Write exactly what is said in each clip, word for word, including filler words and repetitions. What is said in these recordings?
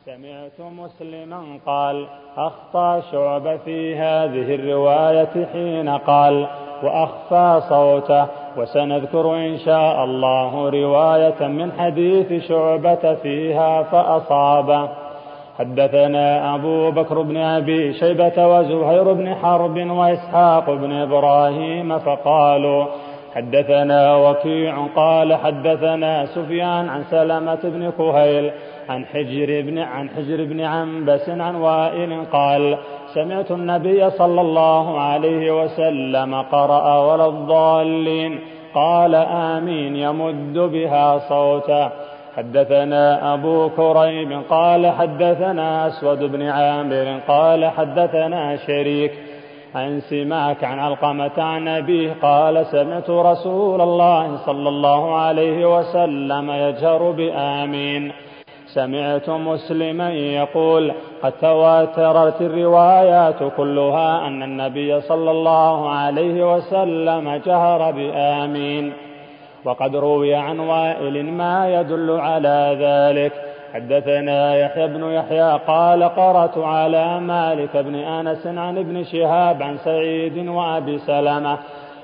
سمعت مسلما قال أخطأ شعبة في هذه الرواية حين قال وأخفى صوته، وسنذكر إن شاء الله رواية من حديث شعبة فيها فأصاب. حدثنا أبو بكر بن أبي شيبة وزهير بن حرب وإسحاق بن إبراهيم فقالوا حدثنا وكيع قال حدثنا سفيان عن سلمة بن كهيل عن حجر بن عن حجر بن عنبس عن وائل قال سمعت النبي صلى الله عليه وسلم قرأ ولا الضالين قال آمين يمد بها صوتا. حدثنا أبو كريب قال حدثنا أسود بن عامر قال حدثنا شريك عن سماك عن علقمة عن أبيه قال سمعت رسول الله صلى الله عليه وسلم يجهر بآمين. سمعت مسلما يقول قد تواترت الروايات كلها أن النبي صلى الله عليه وسلم جهر بآمين، وقد روي عن وائل ما يدل على ذلك. حدثنا يحيى بن يحيى قال قرأت على مالك بن أنس عن ابن شهاب عن سعيد وأبي سلمة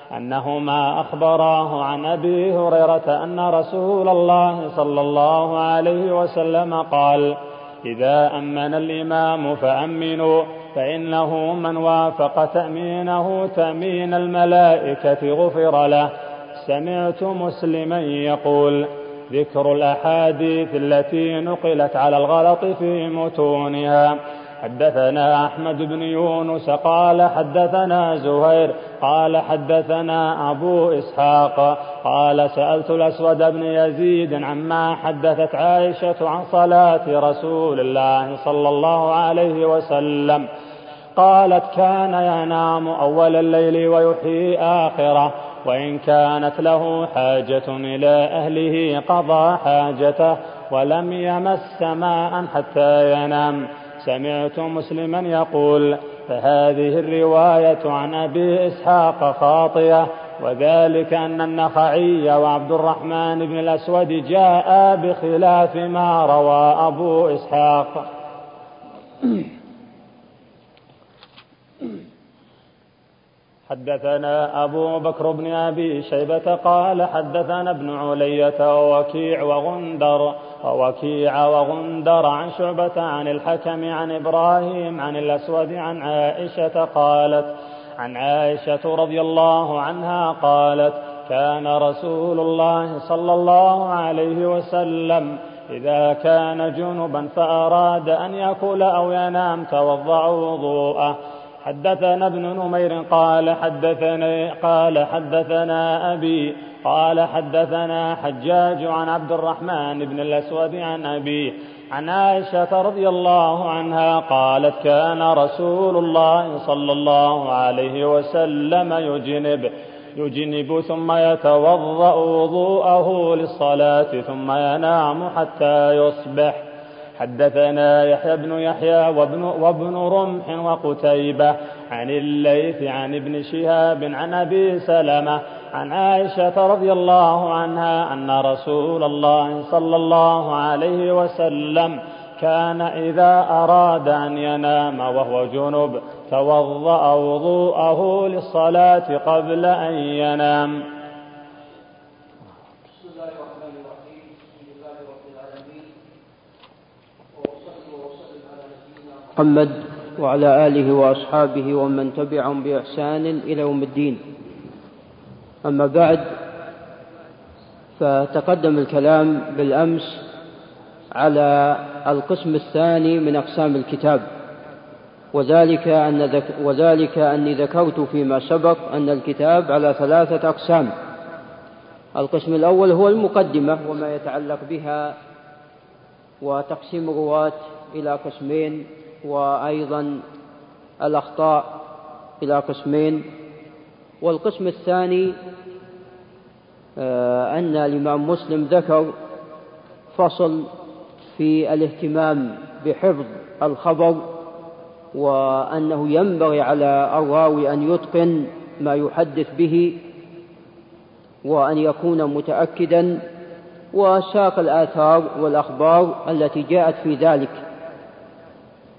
أنهما أخبراه عن أبي هريرة أن رسول الله صلى الله عليه وسلم قال إذا أمن الإمام فأمنوا فإنه من وافق تأمينه تأمين الملائكة غفر له. سمعت مسلما يقول ذكر الأحاديث التي نقلت على الغلط في متونها. حدثنا أحمد بن يونس قال حدثنا زهير قال حدثنا أبو إسحاق قال سألت الأسود بن يزيد عما حدثت عائشة عن صلاة رسول الله صلى الله عليه وسلم قالت كان ينام أول الليل ويحيي آخره، وإن كانت له حاجة إلى أهله قضى حاجته ولم يمس ماء حتى ينام. سمعت مسلما يقول فهذه الرواية عن أبي إسحاق خاطئة، وذلك أن النخعي وعبد الرحمن بن الأسود جاء بخلاف ما روى أبو إسحاق. حدثنا أبو بكر بن أبي شيبة قال حدثنا ابن علية ووكيع وغندر ووكيع وغندر عن شعبة عن الحكم عن إبراهيم عن الأسود عن عائشة قالت عن عائشة رضي الله عنها قالت كان رسول الله صلى الله عليه وسلم إذا كان جنبا فأراد أن يأكل أو ينام توضأ وضوءه. حدثنا ابن نمير قال حدثنا قال حدثنا أبي قال حدثنا حجاج عن عبد الرحمن بن الأسود عن أبي عن عائشة رضي الله عنها قالت كان رسول الله صلى الله عليه وسلم يجنب يجنب ثم يتوضأ وضوءه للصلاة ثم ينام حتى يصبح. حدثنا يحيى بن يحيى وابن, وابن رمح وقتيبة عن الليث عن ابن شهاب عن أبي سلمة عن عائشة رضي الله عنها أن رسول الله صلى الله عليه وسلم كان إذا أراد أن ينام وهو جنب توضأ وضوءه للصلاة قبل أن ينام. محمد وعلى آله وأصحابه ومن تبعهم بإحسان إلى يوم الدين. أما بعد، فتقدم الكلام بالأمس على القسم الثاني من أقسام الكتاب، وذلك, أن ذك وذلك أني ذكرت فيما سبق أن الكتاب على ثلاثة أقسام. القسم الأول هو المقدمة وما يتعلق بها، وتقسيم الرواة إلى قسمين، وأيضا الأخطاء إلى قسمين. والقسم الثاني أن الإمام مسلم ذكر فصل في الاهتمام بحفظ الخبر، وأنه ينبغي على الراوي أن يتقن ما يحدث به وأن يكون متأكدا، وساق الآثار والأخبار التي جاءت في ذلك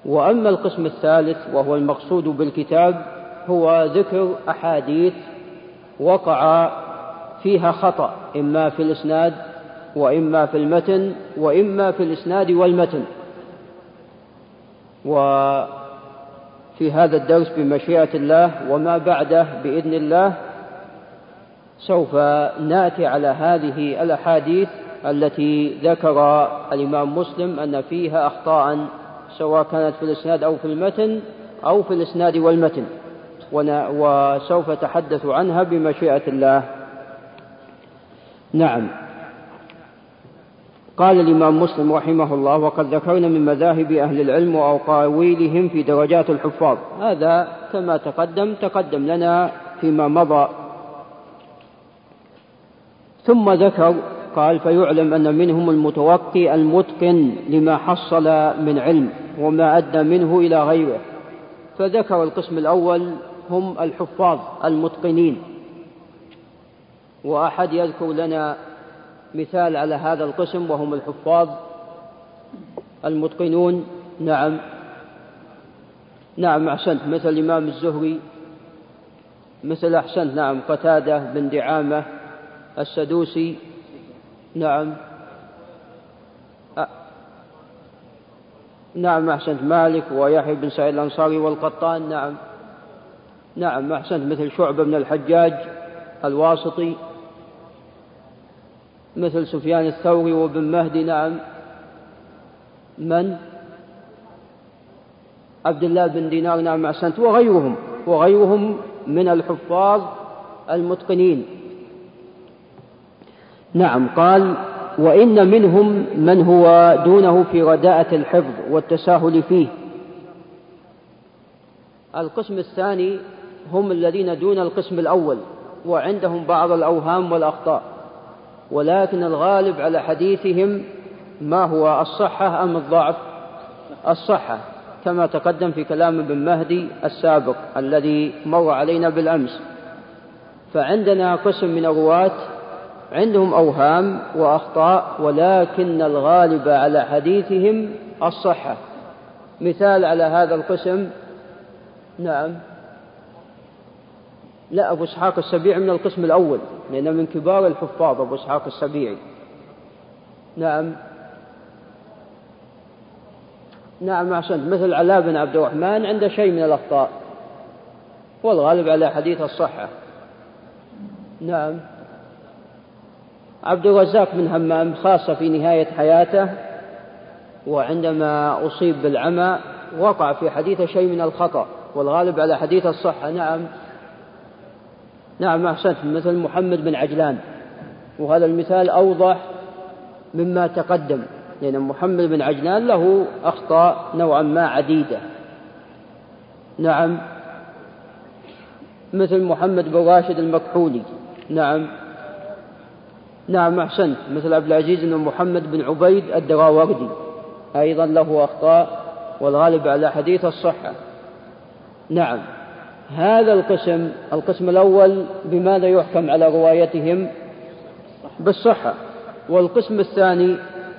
وأما القسم الثالث وهو المقصود بالكتاب هو ذكر أحاديث وقع فيها خطأ، إما في الإسناد وإما في المتن وإما في الإسناد والمتن. وفي هذا الدرس بمشيئة الله وما بعده بإذن الله سوف نأتي على هذه الأحاديث التي ذكر الإمام مسلم أن فيها أخطاء سواء كانت في الإسناد أو في المتن أو في الإسناد والمتن، وسوف أتحدث عنها بمشيئة الله. نعم. قال الإمام مسلم رحمه الله: وقد ذكرنا من مذاهب أهل العلم وأقاويلهم في درجات الحفاظ. هذا كما تقدم تقدم لنا فيما مضى. ثم ذكر قال: فيعلم أن منهم المتوقي المتقن لما حصل من علم وما أدى منه إلى غيره. فذكر القسم الأول هم الحفاظ المتقنين، وأحد يذكر لنا مثال على هذا القسم وهم الحفاظ المتقنون. نعم نعم أحسنت، مثل الإمام الزهري، مثل أحسنت نعم قتادة بن دعامة السدوسي. نعم أ... نعم أحسنت، مالك ويحيى بن سعيد الأنصاري والقطان. نعم نعم أحسنت، مثل شعبة بن الحجاج الواسطي، مثل سفيان الثوري وابن مهدي. نعم من عبد الله بن دينار. نعم أحسنت، وغيرهم وغيرهم من الحفاظ المتقنين. نعم. قال: وإن منهم من هو دونه في رداءة الحفظ والتساهل فيه. القسم الثاني هم الذين دون القسم الأول وعندهم بعض الأوهام والأخطاء، ولكن الغالب على حديثهم ما هو الصحة أم الضعف؟ الصحة، كما تقدم في كلام ابن مهدي السابق الذي مر علينا بالأمس. فعندنا قسم من الرواة عندهم أوهام وأخطاء، ولكن الغالب على حديثهم الصحة. مثال على هذا القسم نعم لا أبو إسحاق السبيعي من القسم الأول، لأنه من كبار الحفاظ أبو إسحاق السبيعي. نعم نعم أحسنت، مثل علاء بن عبد الرحمن عنده شيء من الأخطاء، والغالب على حديث الصحة. نعم عبد الرزاق بن همام خاصة في نهاية حياته وعندما أصيب بالعمى وقع في حديث شيء من الخطأ، والغالب على حديث الصحة. نعم نعم أحسنت، مثل محمد بن عجلان، وهذا المثال أوضح مما تقدم، لأن محمد بن عجلان له أخطاء نوعا ما عديدة. نعم مثل محمد بن راشد المكحولي. نعم نعم أحسنت، مثل عبد العزيز بن محمد بن عبيد الدراوردي أيضا له أخطاء، والغالب على حديث الصحة. نعم. هذا القسم القسم الأول بماذا يحكم على روايتهم؟ بالصحة. والقسم الثاني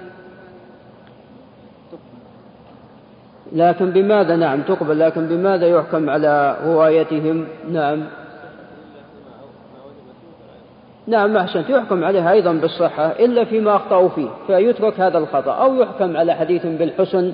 لكن بماذا نعم تقبل، لكن بماذا يحكم على روايتهم؟ نعم نعم أحسنت، يحكم عليها أيضا بالصحة إلا فيما أخطأوا فيه فيترك هذا الخطأ، أو يحكم على حديث بالحسن،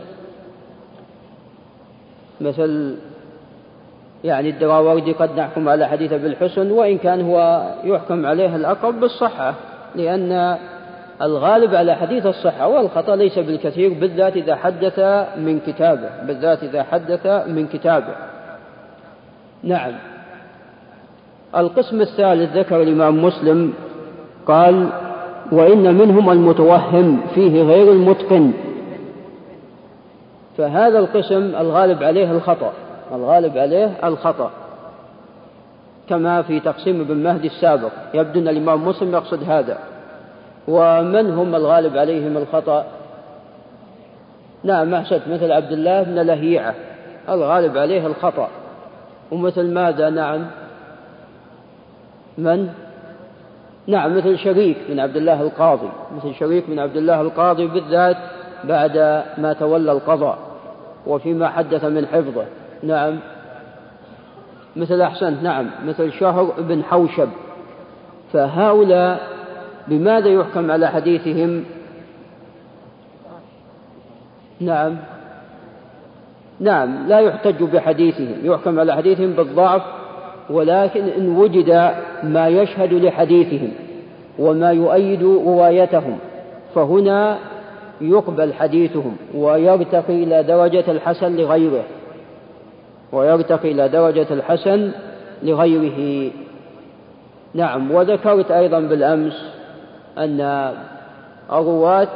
مثل يعني الدراوردي قد نحكم على حديث بالحسن، وإن كان هو يحكم عليه الأقرب بالصحة، لأن الغالب على حديث الصحة، والخطأ ليس بالكثير، بالذات إذا حدث من كتابه بالذات إذا حدث من كتابه. نعم. القسم الثالث ذكر الإمام مسلم قال: وإن منهم المتوهم فيه غير المتقن. فهذا القسم الغالب عليه الخطأ الغالب عليه الخطأ كما في تقسيم ابن مهدي السابق، يبدو أن الإمام مسلم يقصد هذا. ومن هم الغالب عليهم الخطأ؟ نعم أحسنت، مثل عبد الله بن لهيعة الغالب عليه الخطأ. ومثل ماذا؟ نعم من؟ نعم مثل شريك من عبد الله القاضي مثل شريك من عبد الله القاضي بالذات بعد ما تولى القضاء. وفيما حدث من حفظه. نعم، مثل أحسن، نعم، مثل شهر بن حوشب. فهؤلاء بماذا يحكم على حديثهم؟ نعم نعم لا يحتج بحديثهم، يحكم على حديثهم بالضعف، ولكن إن وجد ما يشهد لحديثهم وما يؤيد روايتهم فهنا يقبل حديثهم ويرتقي إلى درجة الحسن لغيره ويرتقي إلى درجة الحسن لغيره. نعم. وذكرت أيضا بالأمس أن الرواة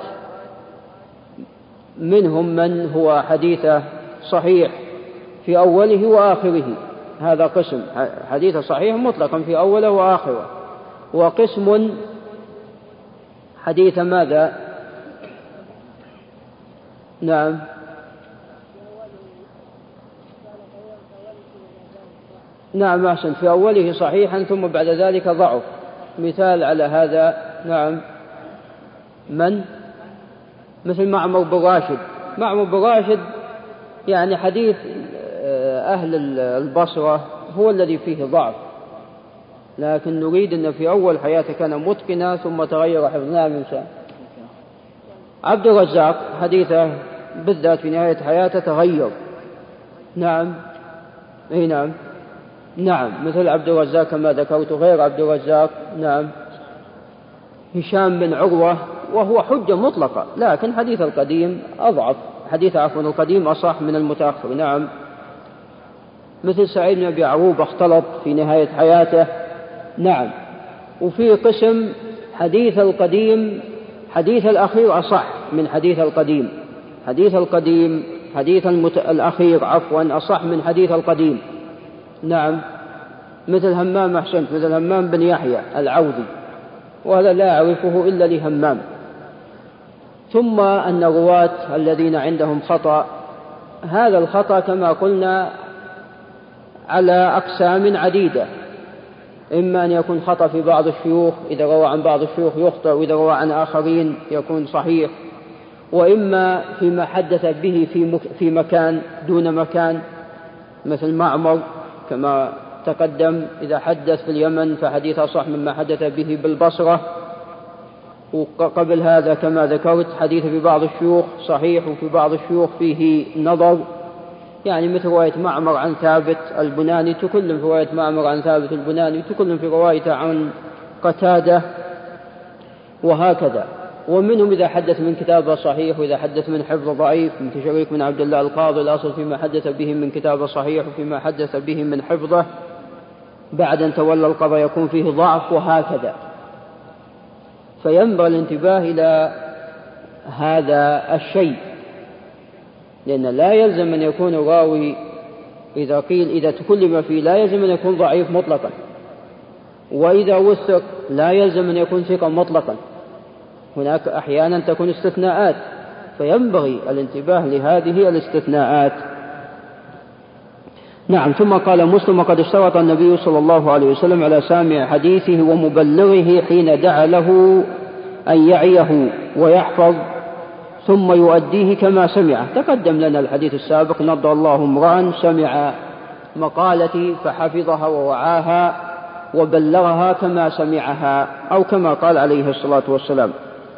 منهم من هو حديثه صحيح في أوله وآخره، هذا قسم حديث صحيح مطلقا في أوله وآخره، وقسم حديث ماذا؟ نعم نعم أحسن، في أوله صحيحا ثم بعد ذلك ضعف. مثال على هذا نعم من؟ مثل معمر بن راشد. معمر بن راشد يعني حديث أهل البصرة هو الذي فيه ضعف، لكن نريد أن في أول حياته كان متقنا ثم تغير حفظناه من سنة. عبد الرزاق حديثه بالذات في نهاية حياته تغير. نعم أي نعم نعم مثل عبد الرزاق كما ذكرت، غير عبد الرزاق نعم هشام بن عروة، وهو حجة مطلقة، لكن حديث القديم أضعف، حديث عفوا القديم أصح من المتأخر. نعم مثل سعيد بن أبي عروبة اختلط في نهاية حياته. نعم. وفي قسم حديث القديم حديث الأخير أصح من حديث القديم، حديث القديم حديث المت... الأخير عفوا أصح من حديث القديم. نعم مثل همام أحسنت، مثل همام بن يحيى العوذي، وهذا لا أعرفه إلا لهمام. ثم أن الرواة الذين عندهم خطأ، هذا الخطأ كما قلنا على أقسام عديدة، إما أن يكون خطأ في بعض الشيوخ، إذا روى عن بعض الشيوخ يخطئ، وإذا روى عن آخرين يكون صحيح، وإما فيما حدث به في, في مكان دون مكان، مثل معمر كما تقدم إذا حدث في اليمن فحديث أصح مما حدث به بالبصرة، وقبل هذا كما ذكرت حديث في بعض الشيوخ صحيح وفي بعض الشيوخ فيه نظر، يعني مثل رواية معمر عن ثابت البناني تكلم في رواية معمر عن ثابت البناني تكلم في رواية عن قتادة، وهكذا. ومنهم إذا حدث من كتابه صحيح وإذا حدث من حفظ ضعيف، من شريك من عبد الله القاضي الأصل فيما حدث به من كتابه صحيح وفيما حدث به من حفظه بعد أن تولى القضاء يكون فيه ضعف، وهكذا. فينبغي الانتباه إلى هذا الشيء، لأن لا يلزم أن يكون الراوي إذا قيل إذا تكلم فيه لا يلزم أن يكون ضعيف مطلقا، وإذا وثق لا يلزم أن يكون ثقا مطلقا، هناك أحيانا تكون استثناءات، فينبغي الانتباه لهذه الاستثناءات. نعم. ثم قال مسلم: وقد اشترط النبي صلى الله عليه وسلم على سامع حديثه ومبلغه حين دعا له أن يعيه ويحفظ ثم يؤديه كما سمعه. تقدم لنا الحديث السابق: نضى الله امرأ سمع مقالتي فحفظها ووعاها وبلغها كما سمعها، أو كما قال عليه الصلاة والسلام.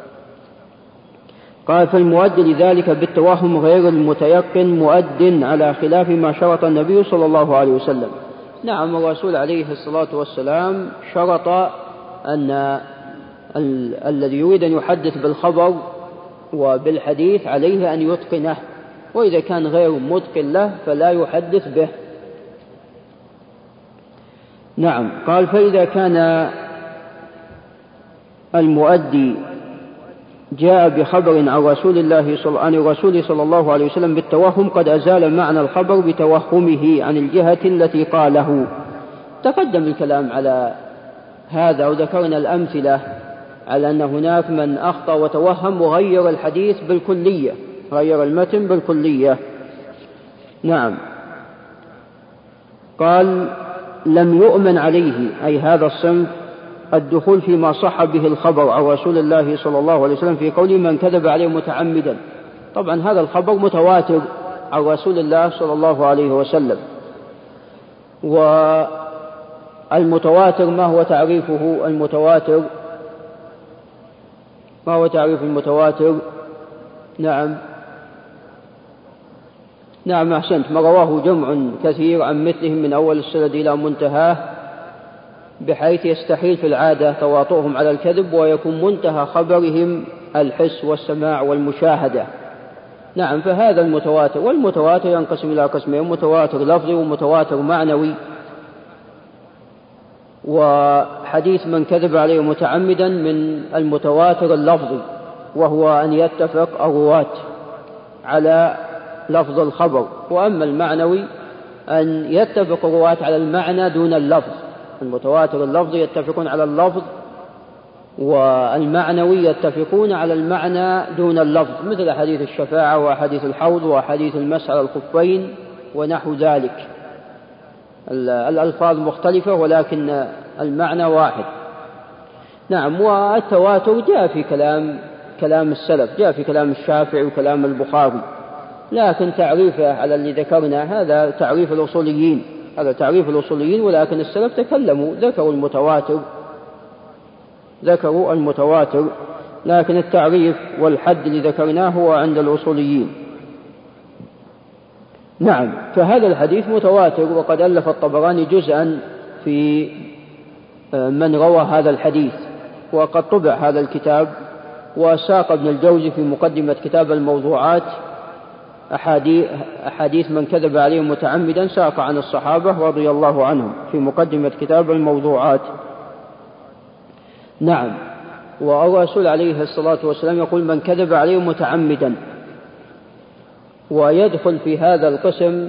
قال: فالمؤد لذلك بالتوهم غير المتيقن مؤد على خلاف ما شرط النبي صلى الله عليه وسلم. نعم، الرسول عليه الصلاة والسلام شرط أن ال- الذي يريد أن يحدث بالخبر وبالحديث عليه أن يتقنه، وإذا كان غير متقن له فلا يحدث به. نعم. قال: فإذا كان المؤدي جاء بخبر عن رسول الله صلى عن الرسول صلى الله عليه وسلم بالتوهم قد أزال معنى الخبر بتوهمه عن الجهة التي قاله. تقدم الكلام على هذا وذكرنا الأمثلة على أن هناك من أخطأ وتوهم وغير الحديث بالكلية، غير المتن بالكلية. نعم. قال: لم يؤمن عليه، أي هذا الصنف، الدخول فيما صح به الخبر عن رسول الله صلى الله عليه وسلم في قول من كذب عليه متعمدا. طبعا هذا الخبر متواتر عن رسول الله صلى الله عليه وسلم. والمتواتر ما هو تعريفه؟ المتواتر ما هو تعريف المتواتر؟ نعم نعم أحسنت، ما رواه جمع كثير عن مثلهم من أول السند إلى منتهاه، بحيث يستحيل في العادة تواطؤهم على الكذب، ويكون منتهى خبرهم الحس والسماع والمشاهدة. نعم، فهذا المتواتر. والمتواتر ينقسم إلى قسمين: متواتر لفظي ومتواتر معنوي. وحديث من كذب عليه متعمدا من المتواتر اللفظي، وهو أن يتفق الرواة على لفظ الخبر. وأما المعنوي أن يتفق الرواة على المعنى دون اللفظ. المتواتر اللفظي يتفقون على اللفظ، والمعنوي يتفقون على المعنى دون اللفظ، مثل حديث الشفاعة وحديث الحوض وحديث المسح على الخفين ونحو ذلك. الألفاظ مختلفة ولكن المعنى واحد. نعم. والتواتر جاء في كلام كلام السلف، جاء في كلام الشافعي وكلام البخاري، لكن تعريفه على اللي ذكرنا هذا تعريف الأصوليين، هذا تعريف الأصوليين، ولكن السلف تكلموا ذكروا المتواتر ذكروا المتواتر لكن التعريف والحد اللي ذكرناه هو عند الأصوليين. نعم. فهذا الحديث متواتر، وقد ألف الطبراني جزءا في من روى هذا الحديث، وقد طبع هذا الكتاب. وساق ابن الجوزي في مقدمة كتاب الموضوعات أحاديث من كذب عليه متعمدا، ساق عن الصحابة رضي الله عنهم في مقدمة كتاب الموضوعات. نعم. والرسول عليه الصلاة والسلام يقول: من كذب عليه متعمدا. ويدخل في هذا القسم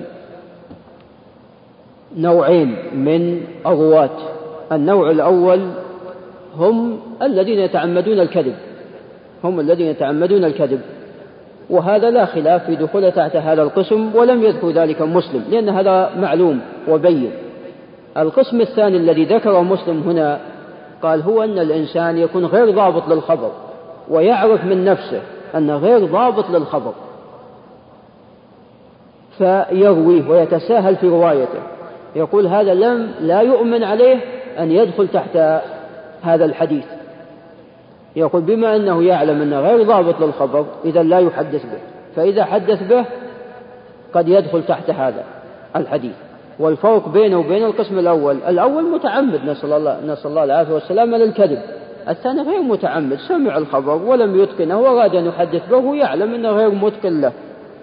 نوعين من الرواة. النوع الأول هم الذين يتعمدون الكذب هم الذين يتعمدون الكذب وهذا لا خلاف في دخوله تحت هذا القسم، ولم يذكر ذلك مسلم لأن هذا معلوم وبين. القسم الثاني الذي ذكره مسلم هنا قال هو أن الإنسان يكون غير ضابط للخبر، ويعرف من نفسه أنه غير ضابط للخبر، فيرويه ويتساهل في روايته. يقول هذا لم لا يؤمن عليه أن يدخل تحت هذا الحديث. يقول بما أنه يعلم أنه غير ضابط للخبر إذا لا يحدث به، فإذا حدث به قد يدخل تحت هذا الحديث. والفرق بينه وبين القسم الأول: الأول متعمد نسأل الله, نسأل الله العافية والسلامة للكذب، الثاني غير متعمد، سمع الخبر ولم يتقنه وأراد أن يحدث به ويعلم أنه غير متقن له.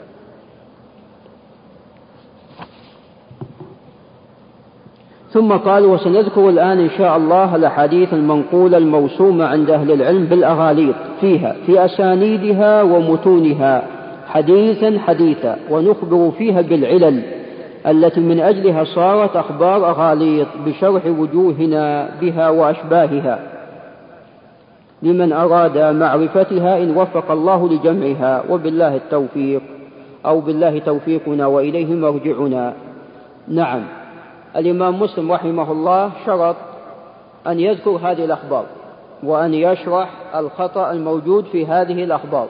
ثم قال: وسنذكر الآن إن شاء الله الأحاديث المنقولة الموسومة عند أهل العلم بالأغاليط فيها في أسانيدها ومتونها حديثا حديثا، ونخبر فيها بالعلل التي من أجلها صارت أخبار أغاليط بشرح وجوهنا بها وأشباهها، لمن أراد معرفتها إن وفق الله لجمعها، وبالله التوفيق أو بالله توفيقنا وإليه مرجعنا. نعم. الإمام مسلم رحمه الله شرط أن يذكر هذه الأخبار وأن يشرح الخطأ الموجود في هذه الأخبار،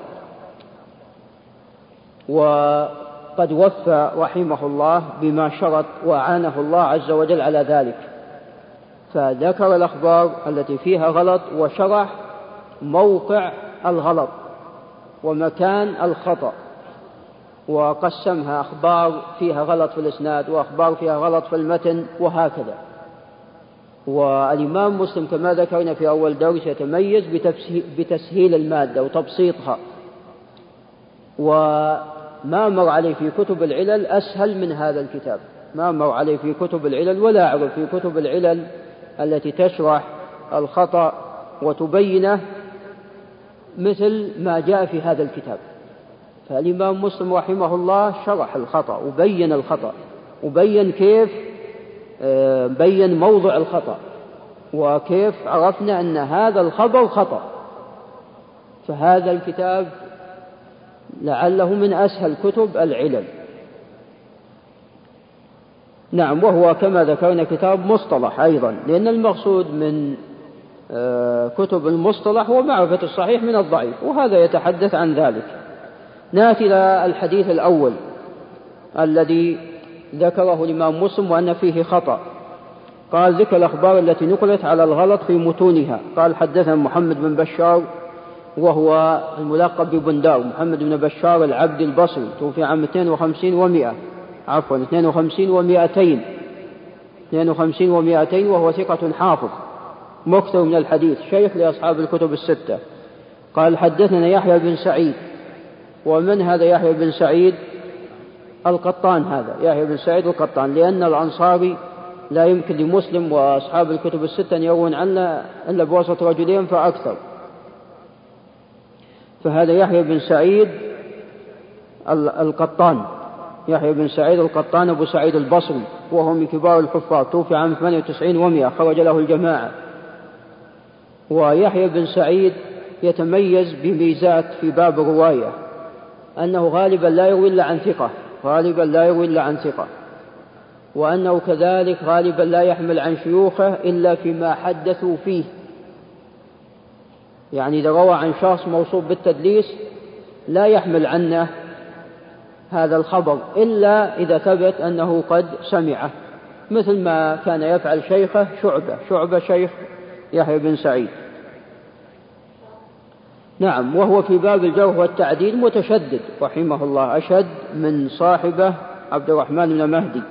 وقد وفى رحمه الله بما شرط وأعانه الله عز وجل على ذلك، فذكر الأخبار التي فيها غلط وشرح موقع الغلط ومكان الخطأ، وقسمها أخبار فيها غلط في الإسناد وأخبار فيها غلط في المتن وهكذا. والإمام مسلم كما ذكرنا في أول درس يتميز بتسهيل المادة وتبسيطها، وما مر عليه في كتب العلل أسهل من هذا الكتاب، ما مر عليه في كتب العلل ولا أعرف في كتب العلل التي تشرح الخطأ وتبينه مثل ما جاء في هذا الكتاب. فالإمام مسلم رحمه الله شرح الخطأ وبين الخطأ وبين كيف بين موضع الخطأ وكيف عرفنا أن هذا الخبر خطأ. فهذا الكتاب لعله من أسهل كتب العلل. نعم. وهو كما ذكرنا كتاب مصطلح أيضا، لأن المقصود من كتب المصطلح هو معرفة الصحيح من الضعيف، وهذا يتحدث عن ذلك. نأتي إلى الحديث الأول الذي ذكره الإمام مسلم وأن فيه خطأ. قال ذكر الأخبار التي نقلت على الغلط في متونها. قال حدثنا محمد بن بشار وهو الملقب ببندار، محمد بن بشار العبد البصري، توفي عام اثنين وخمسين ومئة عفوا اثنين وخمسين ومئتين اثنين وخمسين ومئتين وهو ثقة حافظ مكثر من الحديث، شيخ لأصحاب الكتب الستة. قال حدثنا يحيى بن سعيد. ومن هذا يحيى بن سعيد؟ القطان، هذا يحيى بن سعيد القطان، لأن الأنصاري لا يمكن لمسلم وأصحاب الكتب الستة أن يروون عنه إلا بواسطة رجلين فأكثر. فهذا يحيى بن سعيد القطان، يحيى بن سعيد القطان أبو سعيد البصري، وهو من كبار الحفاظ، توفي عام ثمانية وتسعين ومئة، خرج له الجماعة. ويحيى بن سعيد يتميز بميزات في باب الرواية، أنه غالبا لا يروي إلا عن ثقة، غالبا لا يروي إلا عن ثقة، وأنه كذلك غالبا لا يحمل عن شيوخه إلا فيما حدثوا فيه. يعني إذا روى عن شخص موصوف بالتدليس لا يحمل عنه هذا الخبر إلا إذا ثبت أنه قد سمعه، مثل ما كان يفعل شيخه شعبة، شعبة شيخ يحيى بن سعيد. نعم، وهو في باب الجرح والتعديل متشدد رحمه الله، أشد من صاحبه عبد الرحمن بن مهدي.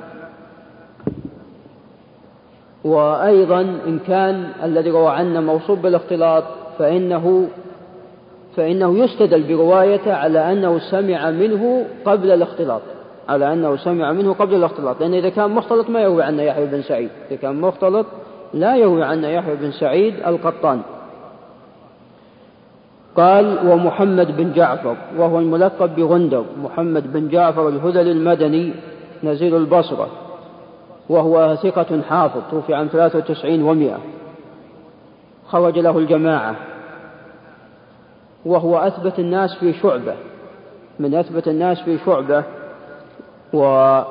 وأيضا إن كان الذي روى عنه موصوب بالاختلاط فإنه فإنه يستدل بروايته على أنه سمع منه قبل الاختلاط، على أنه سمع منه قبل الاختلاط، لأن إذا كان مختلط ما يروي عنه يحيى بن سعيد، إذا كان مختلط لا يروي عنه يحيى بن سعيد القطان. قال ومحمد بن جعفر وهو الملقب بغندر، محمد بن جعفر الهذلي المدني نزيل البصرة، وهو ثقة حافظ، توفي عام ثلاثة وتسعين ومئة، خرج له الجماعة، وهو أثبت الناس في شعبة، من أثبت الناس في شعبة. وعلى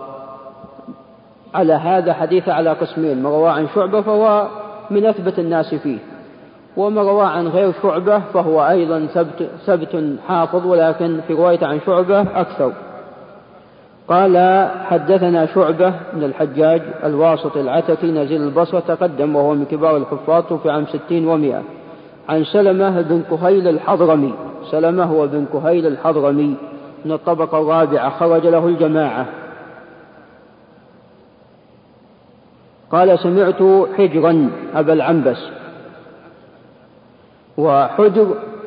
هذا حديث على قسمين، ما روى عن شعبة فهو من أثبت الناس فيه، وما روى عن غير شعبة فهو أيضا ثبت, ثبت حافظ، ولكن في رواية عن شعبة أكثر. قال حدثنا شعبة من الحجاج الواسط العتكي نزيل البصرة، تقدم وهو من كبار الحفاظ، في عام ستين ومئة، عن سلمة بن كهيل الحضرمي، سلمة هو بن كهيل الحضرمي من الطبقة الرابعة، خرج له الجماعة. قال سمعت حجرا أبا العنبس، وحجر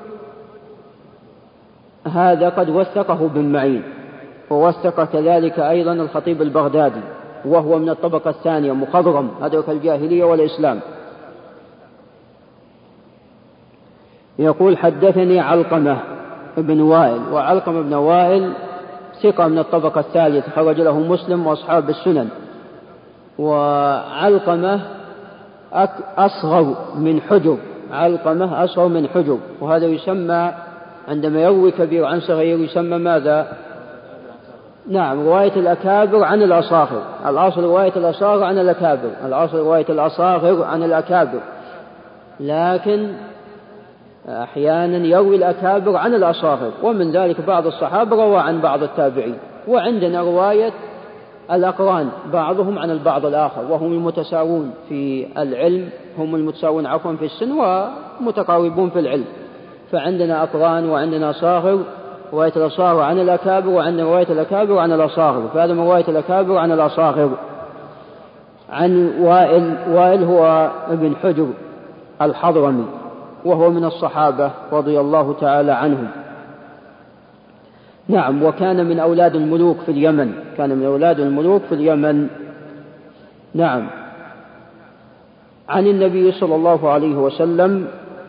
هذا قد وثقه بن معين، ووثق كذلك أيضا الخطيب البغدادي، وهو من الطبقة الثانية، مخضرم، أدرك الجاهلية والإسلام. يقول حدثني علقمة بن وائل، وعلقمة بن وائل ثقة من الطبقة الثالثة، خرج له مسلم وأصحاب السنن. وعلقمة أصغر من حجر، علقمة أصغر من حجر، وهذا يسمى عندما يروي كبير عن صغير يسمى ماذا؟ نعم، رواية الأكابر عن الأصاغر، الأصل رواية الأصاغر عن الأكابر، الأصل رواية الأصاغر عن الأكابر، لكن أحيانا يروي الأكابر عن الأصاغر، ومن ذلك بعض الصحابة روى عن بعض التابعين. وعندنا رواية الأقران بعضهم عن البعض الآخر، وهم المتساوون في العلم، هم المتساوون عفوا في السن ومتقاربون في العلم. فعندنا أقران وعندنا صاغر، رواية الأصاغر عن الأكابر، وعندنا رواية الأكابر عن الأصاغر، فهذا من رواية الأكابر عن الأصاغر. عن وائل، وائل هو ابن حجر الحضرمي، وهو من الصحابة رضي الله تعالى عنهم. نعم، وكان من أولاد الملوك في اليمن، كان من أولاد الملوك في اليمن. نعم. عن النبي صلى الله عليه وسلم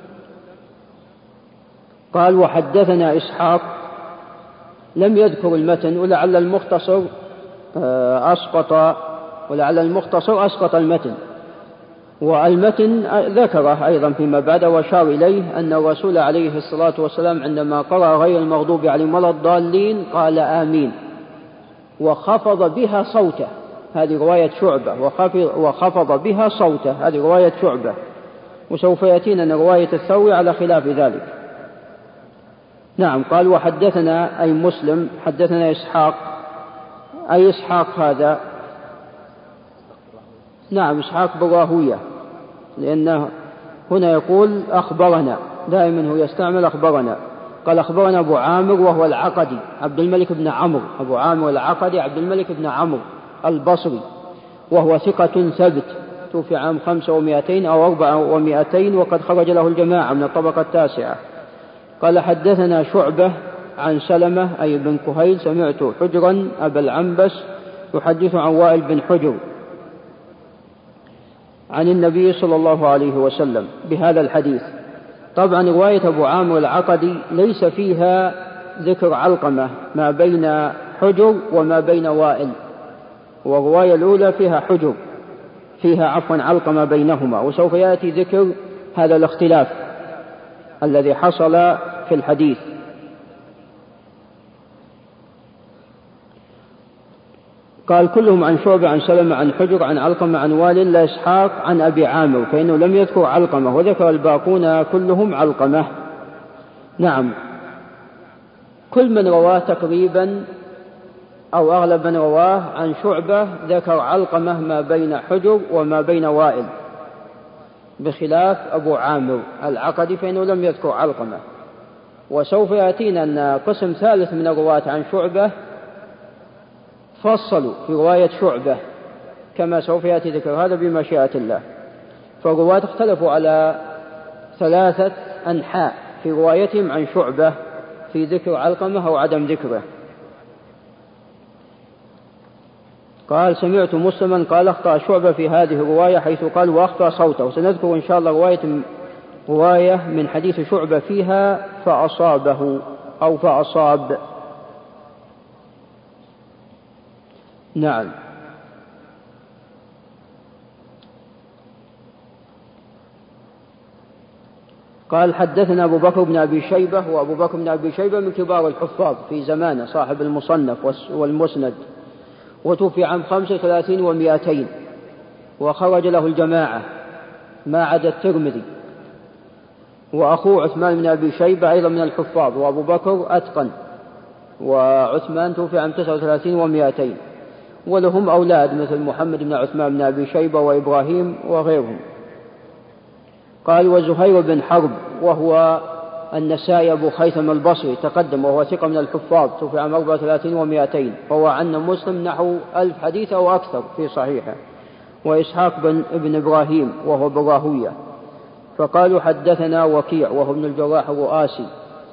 قال وحدثنا إسحاق، لم يذكر المتن، ولعل المختصر أسقط ولعل المختصر أسقط المتن، والمتن ذكره أيضا فيما بعد، وشار إليه أن الرسول عليه الصلاة والسلام عندما قرأ غير المغضوب عليهم ولا الضالين قال آمين، وخفض بها صوته، هذه رواية شعبة، وخفض بها صوته، هذه رواية شعبة، وسوف يأتينا أن رواية الثوري على خلاف ذلك. نعم. قال وحدثنا أي مسلم حدثنا إسحاق أي إسحاق هذا؟ نعم إسحاق بن راهوية، لأنه هنا يقول أخبرنا، دائما هو يستعمل أخبرنا. قال أخبرنا أبو عامر وهو العقدي عبد الملك بن عمرو، أبو عامر العقدي عبد الملك بن عمرو البصري، وهو ثقة ثبت، توفي عام خمسة ومائتين أو أربعة ومائتين، وقد خرج له الجماعة من الطبقة التاسعة. قال حدثنا شعبة عن سلمة أي بن كهيل سمعت حجرا أبا العنبس يحدث عن وائل بن حجر عن النبي صلى الله عليه وسلم بهذا الحديث. طبعا رواية أبو عامر العقدي ليس فيها ذكر علقمة ما بين حجر وما بين وائل، والرواية الأولى فيها حجر، فيها عفوا علقمة بينهما، وسوف يأتي ذكر هذا الاختلاف الذي حصل في الحديث. قال كلهم عن شعبة عن سلمة عن حجر عن علقمة عن وائل لا إسحاق عن أبي عامر، فإنه لم يذكر علقمة، وذكر الباقون كلهم علقمة. نعم، كل من رواه تقريبا أو أغلب من رواه عن شعبة ذكر علقمة ما بين حجر وما بين وائل، بخلاف أبو عامر العقدي فإنه لم يذكر علقمة. وسوف يأتينا أن قسم ثالث من الرواة عن شعبة فصلوا في رواية شعبة، كما سوف يأتي ذكر هذا بمشيئة الله. فالرواة اختلفوا على ثلاثة أنحاء في روايتهم عن شعبة في ذكر علقمة أو عدم ذكره. قال سمعت مسلما قال أخطأ شعبة في هذه الرواية حيث قال وأخطأ صوته، وسنذكر إن شاء الله رواية رواية من حديث شعبة فيها فأصابه أو فأصاب. نعم. قال حدثنا أبو بكر بن أبي شيبة، وأبو بكر بن أبي شيبة من كبار الحفاظ في زمانه، صاحب المصنف والمسند، وتوفي عام خمسة وثلاثين ومائتين، وخرج له الجماعة ما عدا الترمذي. وأخوه عثمان بن أبي شيبة أيضا من الحفاظ، وأبو بكر أتقن، وعثمان توفي عام تسعة وثلاثين ومائتين، ولهم أولاد مثل محمد بن عثمان بن أبي شيبة وإبراهيم وغيرهم. قال وزهير بن حرب وهو النسائي أبو خيثم البصري تقدم، وهو ثقة من الحفاظ، توفي عام أربعة وثلاثين ومائتين، فهو عن مسلم نحو ألف حديث أو أكثر في صحيحه. وإسحاق بن ابن إبراهيم وهو براهوية. فقالوا حدثنا وكيع وهو ابن الجراح الرؤاسي.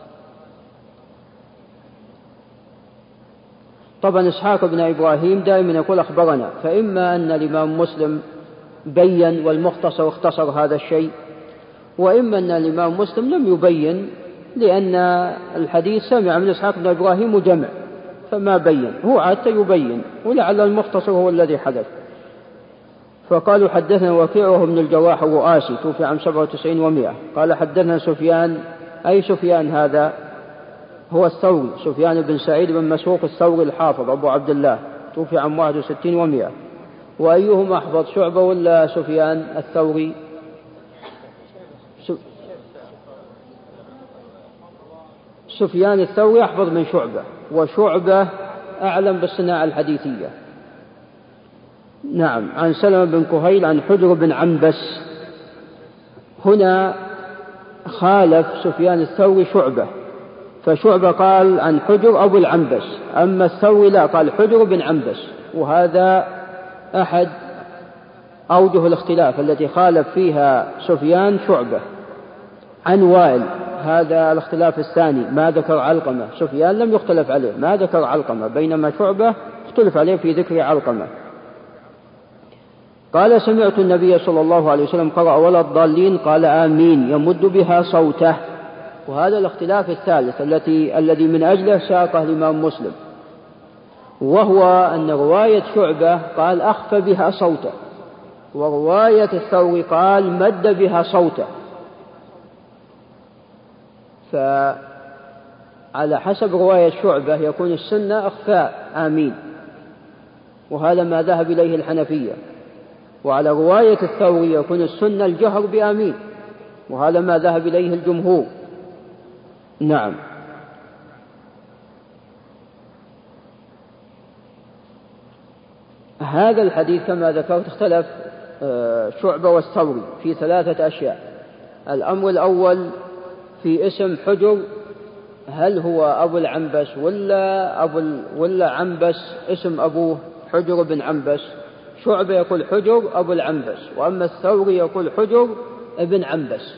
طبعا إسحاق بن إبراهيم دائما يقول أخبرنا، فإما أن الإمام مسلم بين والمختصر اختصر هذا الشيء، وإما أن الإمام مسلم لم يبين لأن الحديث سمع من إسحاق بن إبراهيم وجمع فما بين، هو عادة يبين، ولعل المختصر هو الذي حدث. فقالوا حدثنا وكيع وهو ابن الجراح الرؤاسي، توفي عام سبعة وتسعين ومائة. قال حدثنا سفيان، أي سفيان هذا؟ هو الثوري، سفيان بن سعيد بن مسروق الثوري الحافظ أبو عبد الله، توفي عام واحد وستين ومائة. وأيهما أحفظ، شعبة ولا سفيان الثوري؟ سفيان الثوري أحفظ من شعبة، وشعبة أعلم بالصناعة الحديثية. نعم. عن سلمة بن كهيل عن حجر بن عنبس. هنا خالف سفيان الثوري شعبة، فشعبة قال عن حجر أبو العنبس، أما الثوري لا، قال حجر بن عنبس، وهذا أحد أوجه الاختلاف التي خالف فيها سفيان شعبة. عن وائل هذا الاختلاف الثاني، ما ذكر علقمة، سفيان لم يختلف عليه ما ذكر علقمة، بينما شعبة اختلف عليه في ذكر علقمة. قال سمعت النبي صلى الله عليه وسلم قرأ ولا الضالين قال آمين يمد بها صوته. وهذا الاختلاف الثالث التي الذي من أجله ساقه الإمام مسلم، وهو أن رواية شعبة قال أخفى بها صوته، ورواية الثوري قال مد بها صوته. فعلى حسب رواية شعبة يكون السنة أخفاء آمين، وهذا ما ذهب إليه الحنفية. وعلى رواية الثوري يكون السنة الجهر بآمين، وهذا ما ذهب إليه الجمهور. نعم. هذا الحديث كما ذكرت اختلف شعبة والثوري في ثلاثة أشياء. الأمر الأول في اسم حجر، هل هو أبو العنبس ولا, أبو ولا عنبس اسم أبوه حجر بن عنبس؟ شعبة يقول حجر أبو العنبس، وأما الثوري يقول حجر ابن عنبس.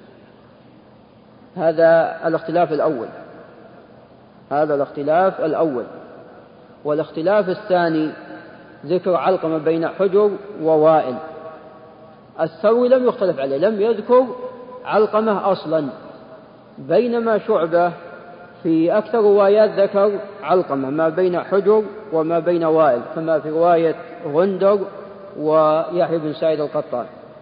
هذا الاختلاف الأول هذا الاختلاف الأول والاختلاف الثاني ذكر علقمة بين حجر ووائل. الثوري لم يختلف عليه، لم يذكر علقمة أصلا، بينما شعبة في أكثر روايات ذكر علقمة ما بين حجر وما بين وائل، كما في رواية غندر ويحيى بن سعيد القطان.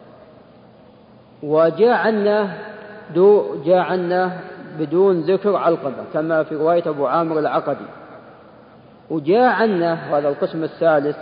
وجاء عنه جاء عنه بدون ذكر علقمة كما في رواية أبو عامر العقدي. وجاء عنه هذا القسم الثالث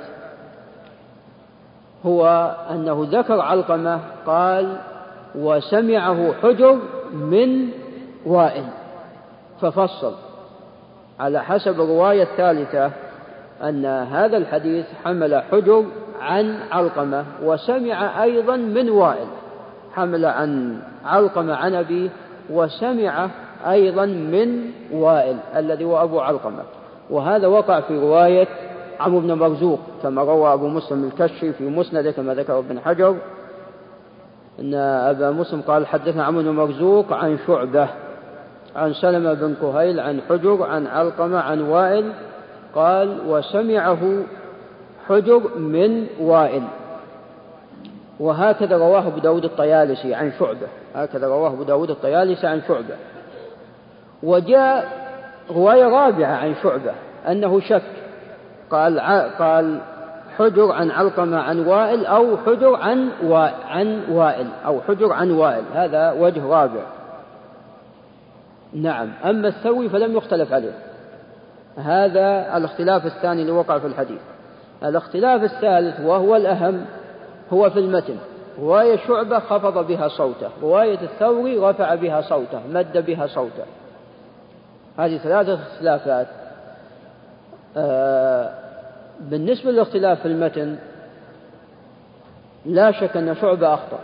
هو أنه ذكر علقمة، قال وسمعه حجر من وائل، ففصل على حسب الرواية الثالثة أن هذا الحديث حمل حجر عن علقمة وسمع أيضا من وائل، حمل عن علقمة عن أبيه وسمع أيضا من وائل الذي هو أبو علقمة. وهذا وقع في رواية عمرو بن مرزوق كما روى أبو مسلم الكشي في مسنده كما ذكر ابن حجر، أن أبا مسلم قال حدثنا عمرو بن مرزوق عن شعبة عن سلمة بن كهيل عن حجر عن علقمة عن وائل، قال وسمعه حجر من وائل. وهكذا رواه أبو داود الطيالسي عن شعبة هكذا رواه أبو داود الطيالسي عن شعبة. وجاء رواية رابعة عن شعبة أنه شك، قال قال حجر عن علقمة عن وائل أو حجر عن عن وائل أو حجر عن وائل، هذا وجه رابع. نعم. أما الثوري فلم يختلف عليه. هذا الاختلاف الثاني اللي وقع في الحديث. الاختلاف الثالث وهو الأهم هو في المتن. رواية شعبة خفض بها صوته، رواية الثوري رفع بها صوته، مد بها صوته. هذه ثلاثة اختلافات. آه بالنسبة للاختلاف في المتن لا شك أن شعبة أخطأ،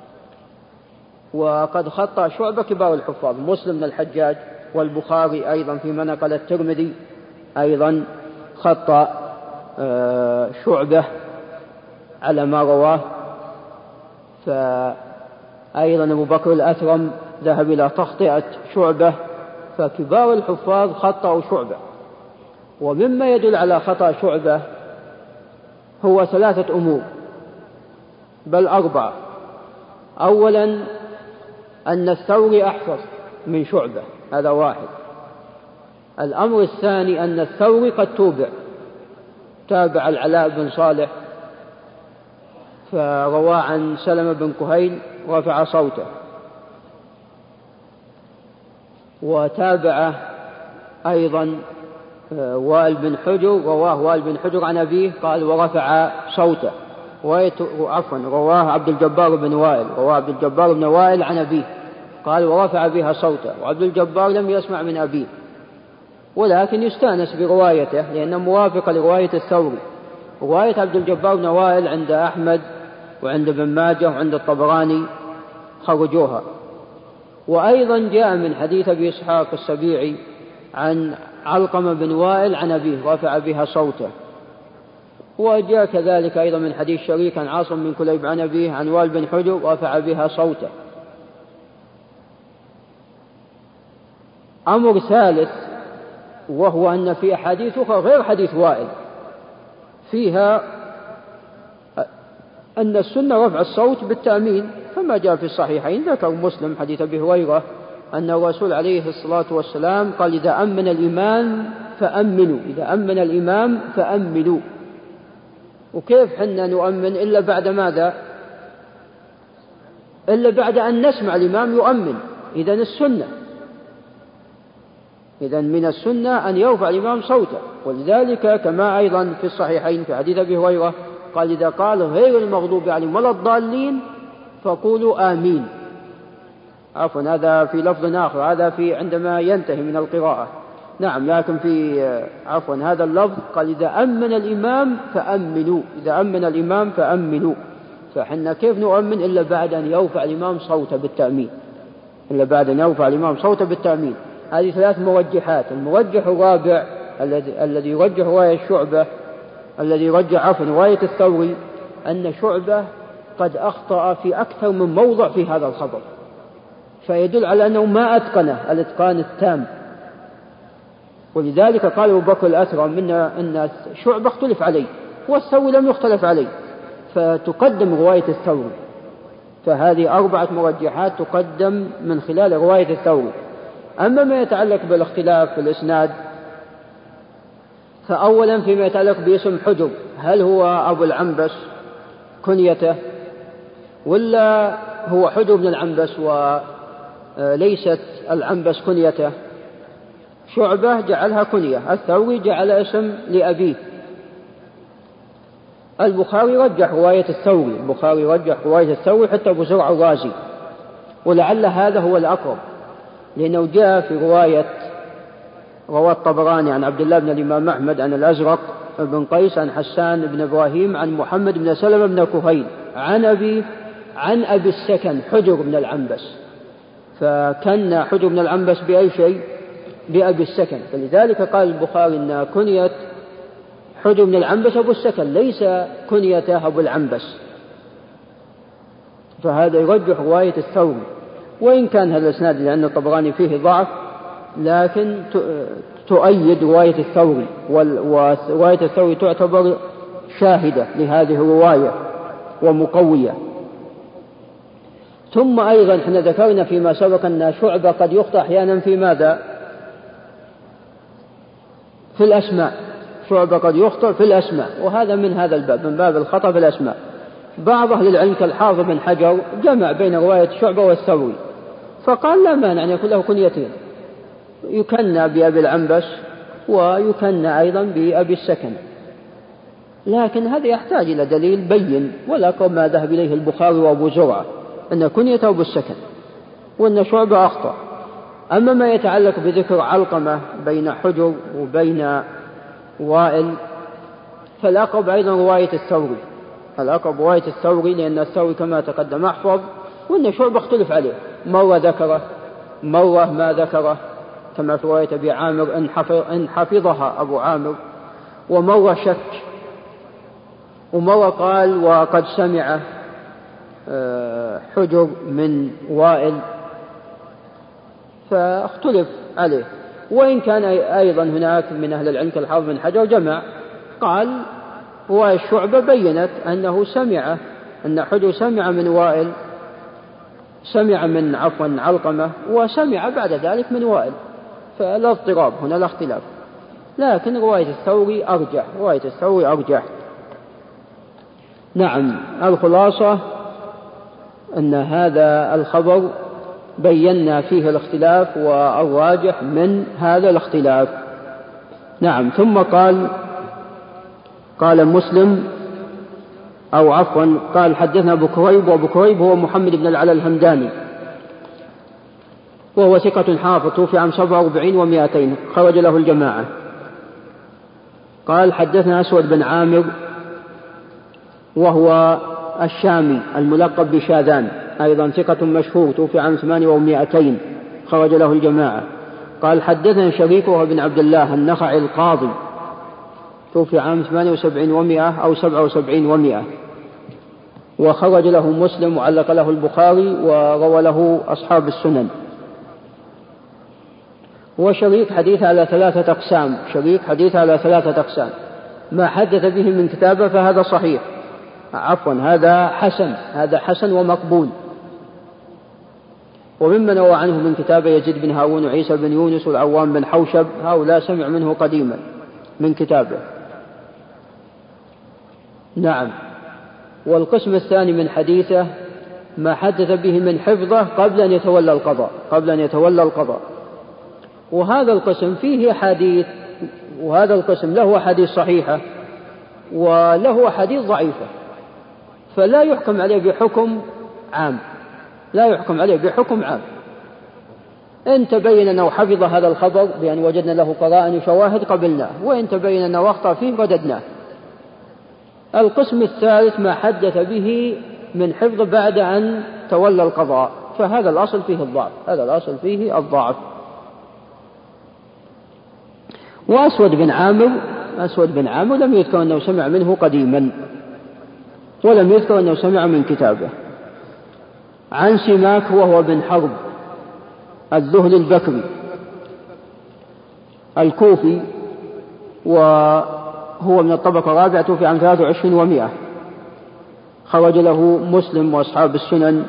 وقد خطأ شعبة كبار الحفاظ، مسلم بن الحجاج والبخاري أيضا فيما نقل الترمذي أيضا خطأ آه شعبة على ما رواه. فأيضا أبو بكر الأثرم ذهب إلى تخطئة شعبة، فكبار الحفاظ خطأوا شعبة. ومما يدل على خطأ شعبة هو ثلاثة أمور بل أربعة. أولا أن الثوري أحفظ من شعبة، هذا واحد. الأمر الثاني أن الثوري قد توبع، تابع العلاء بن صالح فروى عن سلمة بن كهيل رفع صوته، وتابع أيضا وائل بن حجر، رواه وائل بن حجر عن أبيه قال ورفع صوته. عفوا رواه عبد الجبار بن وائل رواه عبد الجبار بن وائل عن أبيه قال ورفع بها صوته، وعبد الجبار لم يسمع من أبيه، ولكن يستانس بروايته لأنه موافق لرواية الثوري. رواية عبد الجبار بن وائل عند أحمد وعند ابن ماجه وعند الطبراني خرجوها. وأيضا جاء من حديث أبي إسحاق السبيعي عن علقمة بن وائل عن أبيه رفع بها صوته. وجاء كذلك أيضا من حديث شريك عن عاصم بن كليب عن أبيه عن وائل بن حجر رفع بها صوته. أمر ثالث وهو أن في أحاديث أخرى غير حديث وائل فيها أن السنة رفع الصوت بالتأمين، فما جاء في الصحيحين ذكر مسلم حديث أبي هريرة أن الرسول عليه الصلاة والسلام قال إذا أمن الإمام فأمنوا إذا أمن الإمام فأمنوا. وكيف حنا نؤمن إلا بعد ماذا؟ إلا بعد أن نسمع الإمام يؤمن. إذن السنة إذن من السنة أن يرفع الإمام صوته. ولذلك كما أيضا في الصحيحين في حديث أبي هريرة قال إذا قال غير المغضوب عليهم ولا الضالين فقولوا آمين. عفوا هذا في لفظ آخر، هذا في عندما ينتهي من القراءة. نعم، لكن في عفوا هذا اللفظ قال إذا أمن الإمام فأمنوا، إذا أمن الإمام فأمنوا، فحنا كيف نؤمن إلا بعد أن يرفع الإمام صوته بالتأمين، إلا بعد أن يرفع الإمام صوته بالتأمين. هذه ثلاث مرجحات. المرجح الرابع الذي الذي يرجح رواية شعبة، الذي يرجح عفوا رواية الثوري، أن شعبة قد أخطأ في أكثر من موضع في هذا الخبر، فيدل على أنه ما أتقنه الإتقان التام. ولذلك قال أبو بكر الأثرم منا أن شعبة اختلف عليه والثوري لم يختلف عليه، فتقدم رواية الثوري. فهذه أربعة مرجحات تقدم من خلال رواية الثوري. أما ما يتعلق بالاختلاف في الإسناد، فأولا فيما يتعلق باسم حجر، هل هو أبو العنبس كنيته ولا هو حجر بن العنبس وليست العنبس كنيته؟ شعبة جعلها كنية، الثوري جعل اسم لأبيه. البخاري رجح رواية الثوري، البخاري رجح رواية الثوري حتى أبو زرع الرازي، ولعل هذا هو الأقرب، لأنه جاء في رواية رواه الطبراني عن عبد الله بن الإمام أحمد عن الأزرق بن قيس عن حسان بن إبراهيم عن محمد بن سلمة بن كهيل عن أبي عن أبي السكن حجر بن العنبس، فكان حجر بن العنبس بأي شيء؟ بأبي السكن. فلذلك قال البخاري إن كنية حجر بن العنبس أبو السكن، ليس كنيته أبو العنبس، فهذا يرجح رواية الثوري. وإن كان هذا الإسناد لأن الطبراني فيه ضعف، لكن تؤيد رواية الثوري، ورواية الثوري تعتبر شاهدة لهذه الرواية ومقوية. ثم أيضا احنا ذكرنا فيما سبق أن شعبة قد يخطئ أحيانا في ماذا؟ في الأسماء. شعبة قد يخطئ في الأسماء، وهذا من هذا الباب، من باب الخطأ في الأسماء. بعض أهل العلم كالحافظ بن حجر جمع بين رواية شعبة والثوري، فقال لا مانع أن يكون له كنيتين، يكنى بأبي العنبس ويكنى أيضا بأبي السكن، لكن هذا يحتاج إلى دليل بين، والأقرب ما ذهب إليه البخاري وأبو زرعة أن كنيته أبو السكن وأن شعبة أخطأ. أما ما يتعلق بذكر علقمة بين حجر وبين وائل، فالأقرب أيضا رواية الثوري، الأقرب رواية الثوري، لأن الثوري كما تقدم أحفظ، وأن شعبة اختلف عليه، مرة ذكره مرة ما ذكره، كما في رواية أبي عامر إن حفظها أبو عامر، ومرة شك، ومرة قال وقد سمع حجر من وائل، فاختلف عليه. وإن كان أيضا هناك من أهل العلم كالحافظ بن حجر جمع، قال رواية الشعبة بيّنت أنه سمع، أن حجر سمع من وائل، سمع من عفوا علقمة، وسمع بعد ذلك من وائل، فلا اضطراب هنا، لا اختلاف. لكن رواية الثوري أرجح، رواية الثوري أرجح. نعم، الخلاصة أن هذا الخبر بينا فيه الاختلاف والراجح من هذا الاختلاف. نعم. ثم قال قال مسلم أو عفوا قال حدثنا أبو كريب، وأبو كريب هو محمد بن العلاء الهمداني، وهو ثقة حافظ، توفي عام سبعة وأربعين ومائتين، خرج له الجماعة. قال حدثنا أسود بن عامر وهو الشامي الملقب بشاذان، أيضا ثقة مشهور، توفي عام ثمانية ومائتين، خرج له الجماعة. قال حدثنا شريك وهو بن عبد الله النخعي القاضي، توفي عام ثمانية وسبعين ومائة أو سبعة وسبعين ومائة، وخرج له مسلم وعلق له البخاري وروى له أصحاب السنن. وشريك حديث على ثلاثة أقسام، شريك حديث على ثلاثة أقسام، ما حدث به من كتابه فهذا صحيح، عفوا هذا حسن، هذا حسن ومقبول. وممن روى عنه من كتابه يزيد بن هارون وعيسى بن يونس والعوام بن حوشب، هؤلاء سمع منه قديما من كتابه. نعم. والقسم الثاني من حديثه ما حدث به من حفظه قبل أن يتولى القضاء، قبل أن يتولى القضاء. وهذا القسم فيه حديث، وهذا القسم له حديث صحيحة وله حديث ضعيفة، فلا يحكم عليه بحكم عام، لا يحكم عليه بحكم عام. إن تبين أنه حفظ هذا الخبر بأن وجدنا له قرائن وشواهد قبلناه، وإن تبين أنه أخطأ فيه رددناه. القسم الثالث ما حدث به من حفظ بعد أن تولى القضاء، فهذا الأصل فيه الضعف، هذا الأصل فيه الضعف. وأسود بن عامر أسود بن عامر لم يذكر أنه سمع منه قديما، ولم يذكر أنه سمع من كتابه. عن سماك وهو بن حرب الذهلي البكري الكوفي، وهو من الطبقة الرابعة، توفي عن ثلاث وعشرين ومائة، خرج له مسلم وأصحاب السنن.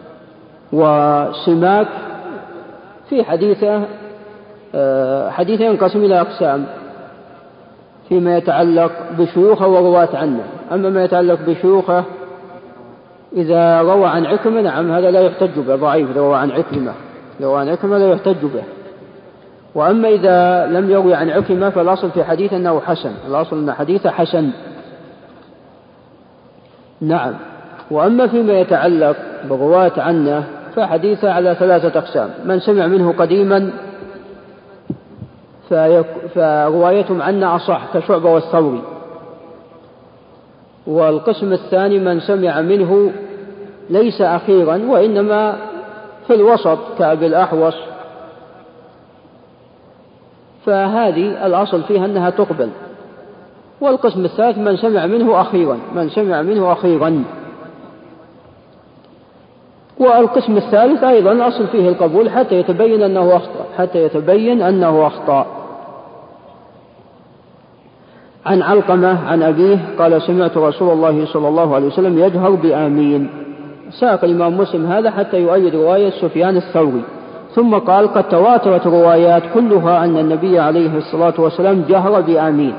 وسماك في حديثه حديثه ينقسم إلى أقسام فيما يتعلق بشيوخه ورواة عنه. أما ما يتعلق بشيوخه إذا روى عن عكرمة نعم هذا لا يحتج به، ضعيف. روى عن عكرمة روى عن عكرمة لا يحتج به. وأما إذا لم يروي عن عكرمة فالأصل في حديث أنه حسن، الأصل أن حديثه حسن. نعم. وأما فيما يتعلق برواة عنه فحديثه على ثلاثة أقسام: من سمع منه قديما فروايتهم عنا أصح كشعبة والثوري. والقسم الثاني من سمع منه ليس أخيرا وإنما في الوسط كأبي الأحوص، فهذه الأصل فيها أنها تقبل. والقسم الثالث من سمع منه أخيرا من سمع منه أخيرا والقسم الثالث أيضا أصل فيه القبول حتى يتبين أنه أخطأ حتى يتبين أنه أخطأ. عن علقمة عن أبيه قال: سمعت رسول الله صلى الله عليه وسلم يجهر بآمين. ساق الإمام مسلم هذا حتى يؤيد رواية سفيان الثوري، ثم قال: قد تواترت روايات كلها أن النبي عليه الصلاة والسلام جهر بآمين،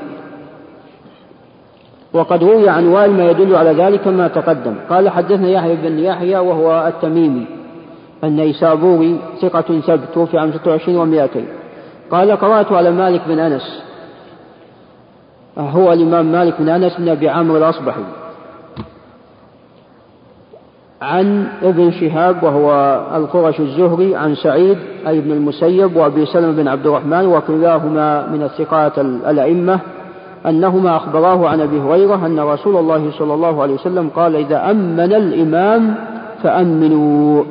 وقد روي عن وائل ما يدل على ذلك ما تقدم. قال: حدثنا يحيى بن يحيى وهو التميمي النيسابوري ثقة ثبت، توفي عام ستة وعشرين ومائتين. قال: قرأت على مالك بن أنس، هو الإمام مالك بن أنس بن أبي عامر الأصبحي، عن ابن شهاب وهو القرش الزهري، عن سعيد أي ابن المسيب وأبي سلمة بن عبد الرحمن وكلاهما من الثقات الأئمة أنهما أخبراه عن أبي هريرة أن رسول الله صلى الله عليه وسلم قال: إذا أمن الإمام فأمنوا.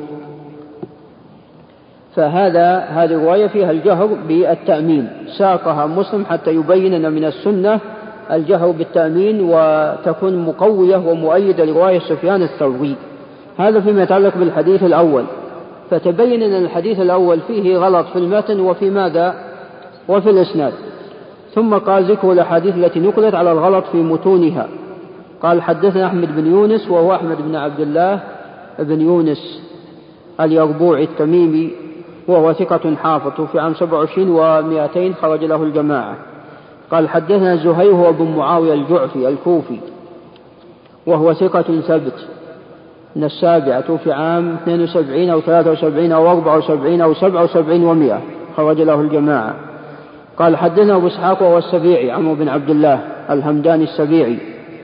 فهذا هذه الرواية فيها الجهر بالتأمين، ساقها مسلم حتى يبين أن من السنة الجهر بالتأمين وتكون مقوية ومؤيدة لرواية سفيان الثوري. هذا فيما يتعلق بالحديث الأول. فتبين أن الحديث الأول فيه غلط في المتن وفي ماذا وفي الإسناد. ثم قال: ذكر الأحاديث التي نقلت على الغلط في متونها. قال: حدثنا أحمد بن يونس وهو أحمد بن عبد الله بن يونس اليربوعي التميمي، وهو ثقة حافظ، في عام سبع وعشرين ومائتين، خرج له الجماعة. قال: حدثنا زهير هو بن معاوية الجعفي الكوفي، وهو ثقة ثبت من السابعة، في عام اثنين وسبعين أو ثلاثة وسبعين أو أربعة وسبعين أو سبعة وسبعين ومائة، خرج له الجماعة. قال: حدثنا أبو إسحاق وهو السبيعي عمرو بن عبد الله الهمداني السبيعي،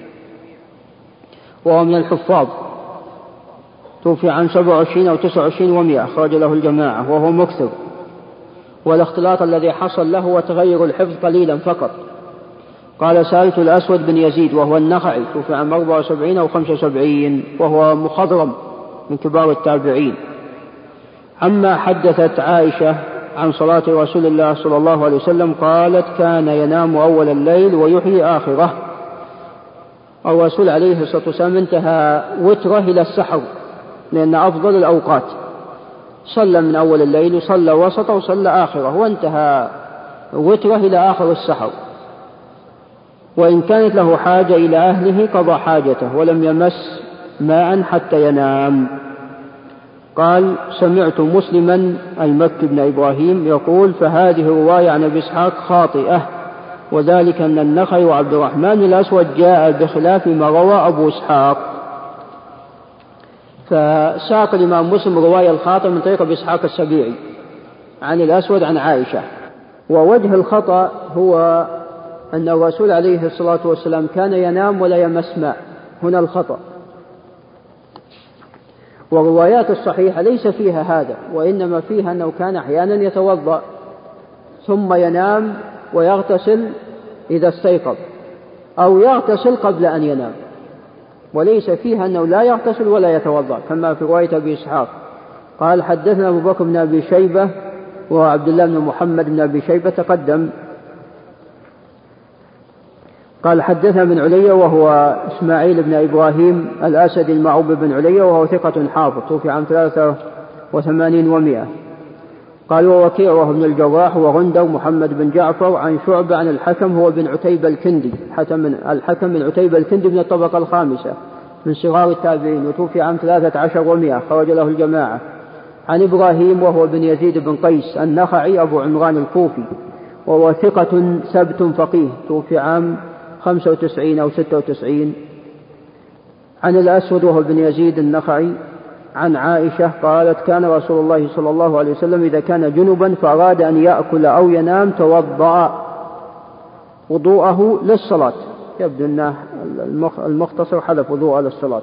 وهو من الحفاظ، توفي عن سبع وعشرين أو تسع وعشرين ومائة، خرج له الجماعة، وهو مكثر، والاختلاط الذي حصل له وتغير الحفظ قليلا فقط. قال: سألت الأسود بن يزيد وهو النخعي، توفي عن أربعة وسبعين أو خمسة وسبعين، وهو مخضرم من كبار التابعين، عما حدثت عائشة عن صلاة رسول الله صلى الله عليه وسلم، قالت: كان ينام أول الليل ويحيي آخره. الرسول عليه الصلاة والسلام انتهى وتره إلى السحر، لأن أفضل الأوقات صلى من أول الليل وصلى وسطه وصلى آخره، وانتهى وتره إلى آخر السحر. وإن كانت له حاجة إلى أهله قضى حاجته، ولم يمس ماء حتى ينام. قال: سمعت مسلما المكي بن إبراهيم يقول: فهذه رواية عن أبي إسحاق خاطئة، وذلك أن النخعي وعبد الرحمن الأسود جاء بخلاف ما روى أبو إسحاق. فساق الإمام مسلم رواية الخاطئ من طريق أبي إسحاق السبيعي عن الأسود عن عائشة. ووجه الخطأ هو أن الرسول عليه الصلاة والسلام كان ينام ولا يمس ماء، هنا الخطأ. والروايات الصحيحة ليس فيها هذا، وإنما فيها أنه كان أحيانا يتوضأ ثم ينام ويغتسل إذا استيقظ، أو يغتسل قبل أن ينام، وليس فيها أنه لا يغتسل ولا يتوضأ كما في رواية أبي إسحاق. قال حدثنا أبو بكر بن أبي شيبة وعبد الله بن محمد بن أبي شيبة تقدم. قال حدثنا بن علي وهو إسماعيل بن إبراهيم الأسدي المعوب بن علي وهو ثقة حافظ، توفي عام ثلاثة وثمانين ومئة. قال ووكيع وهو ابن الجراح وغندر محمد بن جعفر عن شعبة عن الحكم هو بن عتيبة الكندي، الحكم بن عتيبة الكندي من الطبقة الخامسة من صغار التابعين، وتوفي عام ثلاثة عشر ومئة، خرج له الجماعة. عن إبراهيم وهو بن يزيد بن قيس النخعي أبو عمران الكوفي وهو ثقة ثبت فقيه، توفي عام خمسة وتسعين أو ستة وتسعين. عن الأسود وهو بن يزيد النخعي عن عائشة قالت كان رسول الله صلى الله عليه وسلم إذا كان جنبا فأراد أن يأكل أو ينام توضأ وضوءه للصلاة. يبدو أن المختصر حذف وضوءه للصلاة.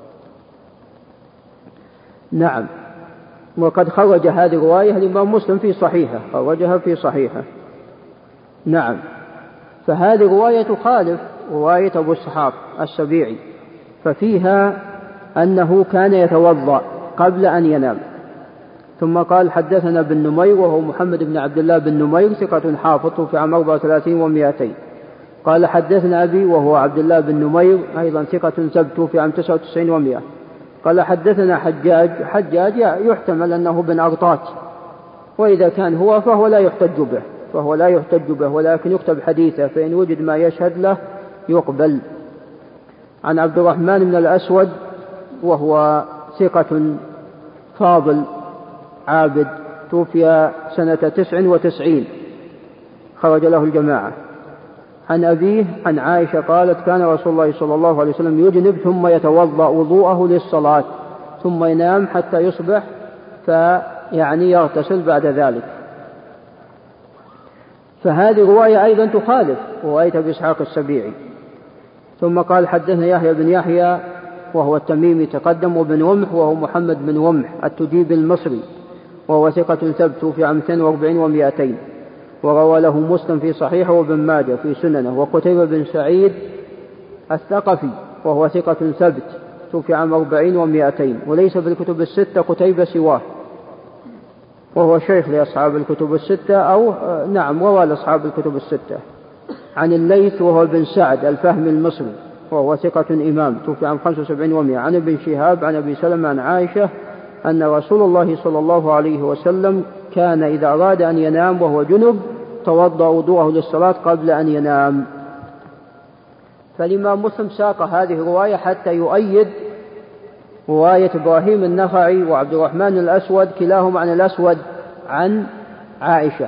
نعم. وقد خرج هذه الرواية الإمام مسلم في صحيحه، خرجها في صحيحه. نعم. فهذه رواية تخالف رواية أبو إسحاق السبيعي، ففيها أنه كان يتوضأ قبل أن ينام. ثم قال حدثنا بن نمير وهو محمد بن عبد الله بن نمير ثقة حافظ في عام أربعة وثلاثين ومئتين. قال حدثنا أبي وهو عبد الله بن نمير أيضا ثقة ثبت في عام تسعة وتسعين ومئة. قال حدثنا حجاج حجاج يحتمل أنه بن أرطات، وإذا كان هو فهو لا يحتج به فهو لا يحتج به ولكن يكتب حديثه، فإن وجد ما يشهد له يقبل. عن عبد الرحمن بن الأسود وهو ثقة فاضل عابد، توفي سنة تسع وتسعين، خرج له الجماعة. عن أبيه عن عائشة قالت كان رسول الله صلى الله عليه وسلم يجنب ثم يتوضأ وضوءه للصلاة ثم ينام حتى يصبح فيعني يغتسل بعد ذلك. فهذه رواية أيضا تخالف رواية أبي إسحاق السبيعي. ثم قال حدثنا يحيى بن يحيى وهو التميمي تقدم، وبن ومح وهو محمد بن ومح التجيب المصري وهو ثقة ثبت في عام اثنين وأربعين ومئتين، وروى له مسلم في صحيحه وابن ماجه في سننه. وقتيبة بن سعيد الثقفي وهو ثقة ثبت في عام أربعين ومئتين، وليس في الكتب الستة قتيبة سواه، وهو شيخ لأصحاب الكتب الستة أو نعم روى لأصحاب الكتب الستة. عن الليث وهو بن سعد الفهمي المصري وهو ثقة إمام، توفي عام خمسة وسبعين ومئة. عن ابن شهاب عن أبي سلمة عن عائشة أن رسول الله صلى الله عليه وسلم كان إذا أراد أن ينام وهو جنب توضأ وضوءه للصلاة قبل أن ينام. فالإمام مسلم ساق هذه الرواية حتى يؤيد رواية إبراهيم النخعي وعبد الرحمن الأسود كلاهما عن الأسود عن عائشة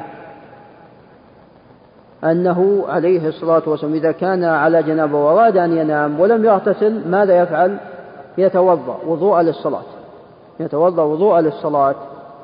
أنه عليه الصلاة والسلام إذا كان على جنابه وأراد أن ينام ولم يغتسل ماذا يفعل؟ يتوضأ وضوء للصلاة يتوضأ وضوء للصلاة.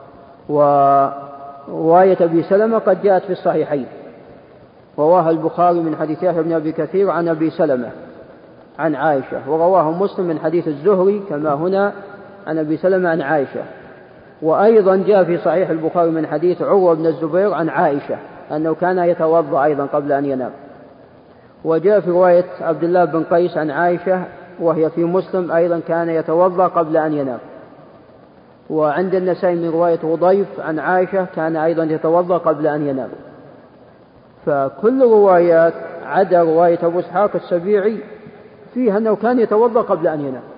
ورواية أبي سلمة قد جاءت في الصحيحين، رواها البخاري من حديث يحيى بن أبي كثير عن أبي سلمة عن عائشة، ورواه مسلم من حديث الزهري كما هنا عن أبي سلمة عن عائشة. وأيضا جاء في صحيح البخاري من حديث عروة بن الزبير عن عائشة أنه كان يتوضأ أيضا قبل أن ينام. وجاء في رواية عبد الله بن قيس عن عائشة وهي في مسلم أيضا كان يتوضأ قبل أن ينام. وعند النسائي من رواية وضيف عن عائشة كان أيضا يتوضأ قبل أن ينام. فكل روايات عدا رواية أبو إسحاق السبيعي فيها أنه كان يتوضأ قبل أن ينام.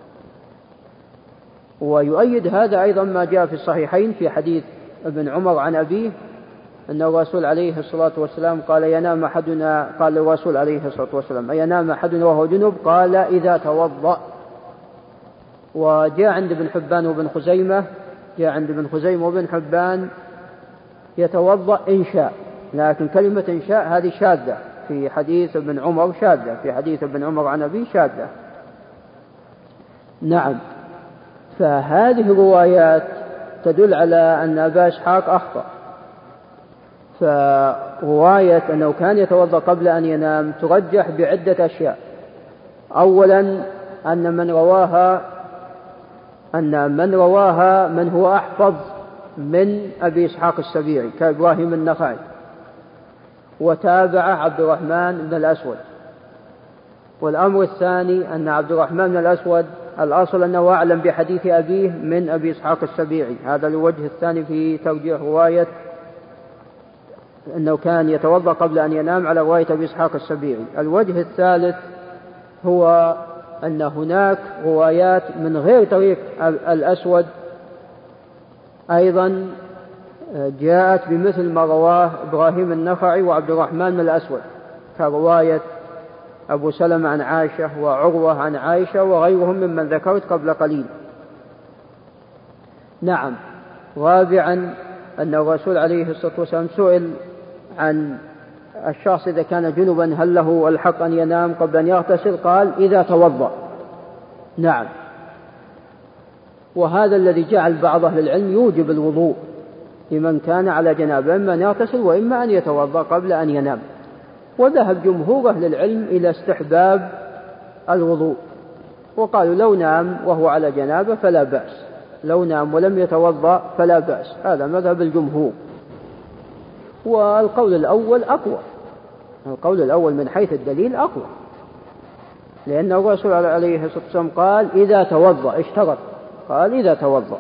ويؤيد هذا أيضا ما جاء في الصحيحين في حديث ابن عمر عن أبيه أن الرسول عليه الصلاة والسلام قال ينام أحدنا قال الرسول عليه الصلاة والسلام ينام أحدنا وهو جنب قال إذا توضأ. وجاء عند ابن حبان وابن خزيمة جاء عند ابن خزيمة وابن حبان يتوضأ إن شاء، لكن كلمة إن شاء هذه شاذة في حديث ابن عمر شاذة في حديث ابن عمر عن أبيه شاذة. نعم. فهذه الروايات تدل على أن أبا إسحاق أخطأ. فرواية أنه كان يتوضأ قبل أن ينام ترجح بعدة أشياء. أولا أن من رواها أن من رواها من هو أحفظ من أبي إسحاق السبيعي كإبراهيم النخعي، وتابع عبد الرحمن بن الأسود. والأمر الثاني أن عبد الرحمن بن الأسود الأصل أنه أعلم بحديث أبيه من أبي إسحاق السبيعي. هذا الوجه الثاني في ترجيح رواية أنه كان يتوضأ قبل أن ينام على رواية أبي إسحاق السبيعي. الوجه الثالث هو أن هناك روايات من غير طريق الأسود أيضا جاءت بمثل ما رواه إبراهيم النخعي وعبد الرحمن بن الأسود، كرواية أبو سلمة عن عائشة وعروة عن عائشة وغيرهم ممن ذكرت قبل قليل. نعم. رابعا أن الرسول عليه الصلاة والسلام سئل عن الشخص إذا كان جنبا هل له الحق أن ينام قبل أن يغتسل؟ قال إذا توضأ. نعم. وهذا الذي جعل بعض أهل العلم يوجب الوضوء لمن كان على جنابه، إما أن يغتسل وإما أن يتوضأ قبل أن ينام. وذهب جمهور أهل العلم إلى استحباب الوضوء، وقالوا لو نام وهو على جنابه فلا بأس، لو نام ولم يتوضأ فلا بأس. هذا مذهب الجمهور. والقول الأول أقوى، القول الأول من حيث الدليل أقوى، لأن الرسول عليه الصلاة والسلام قال إذا توضأ، اشترط، قال إذا توضأ.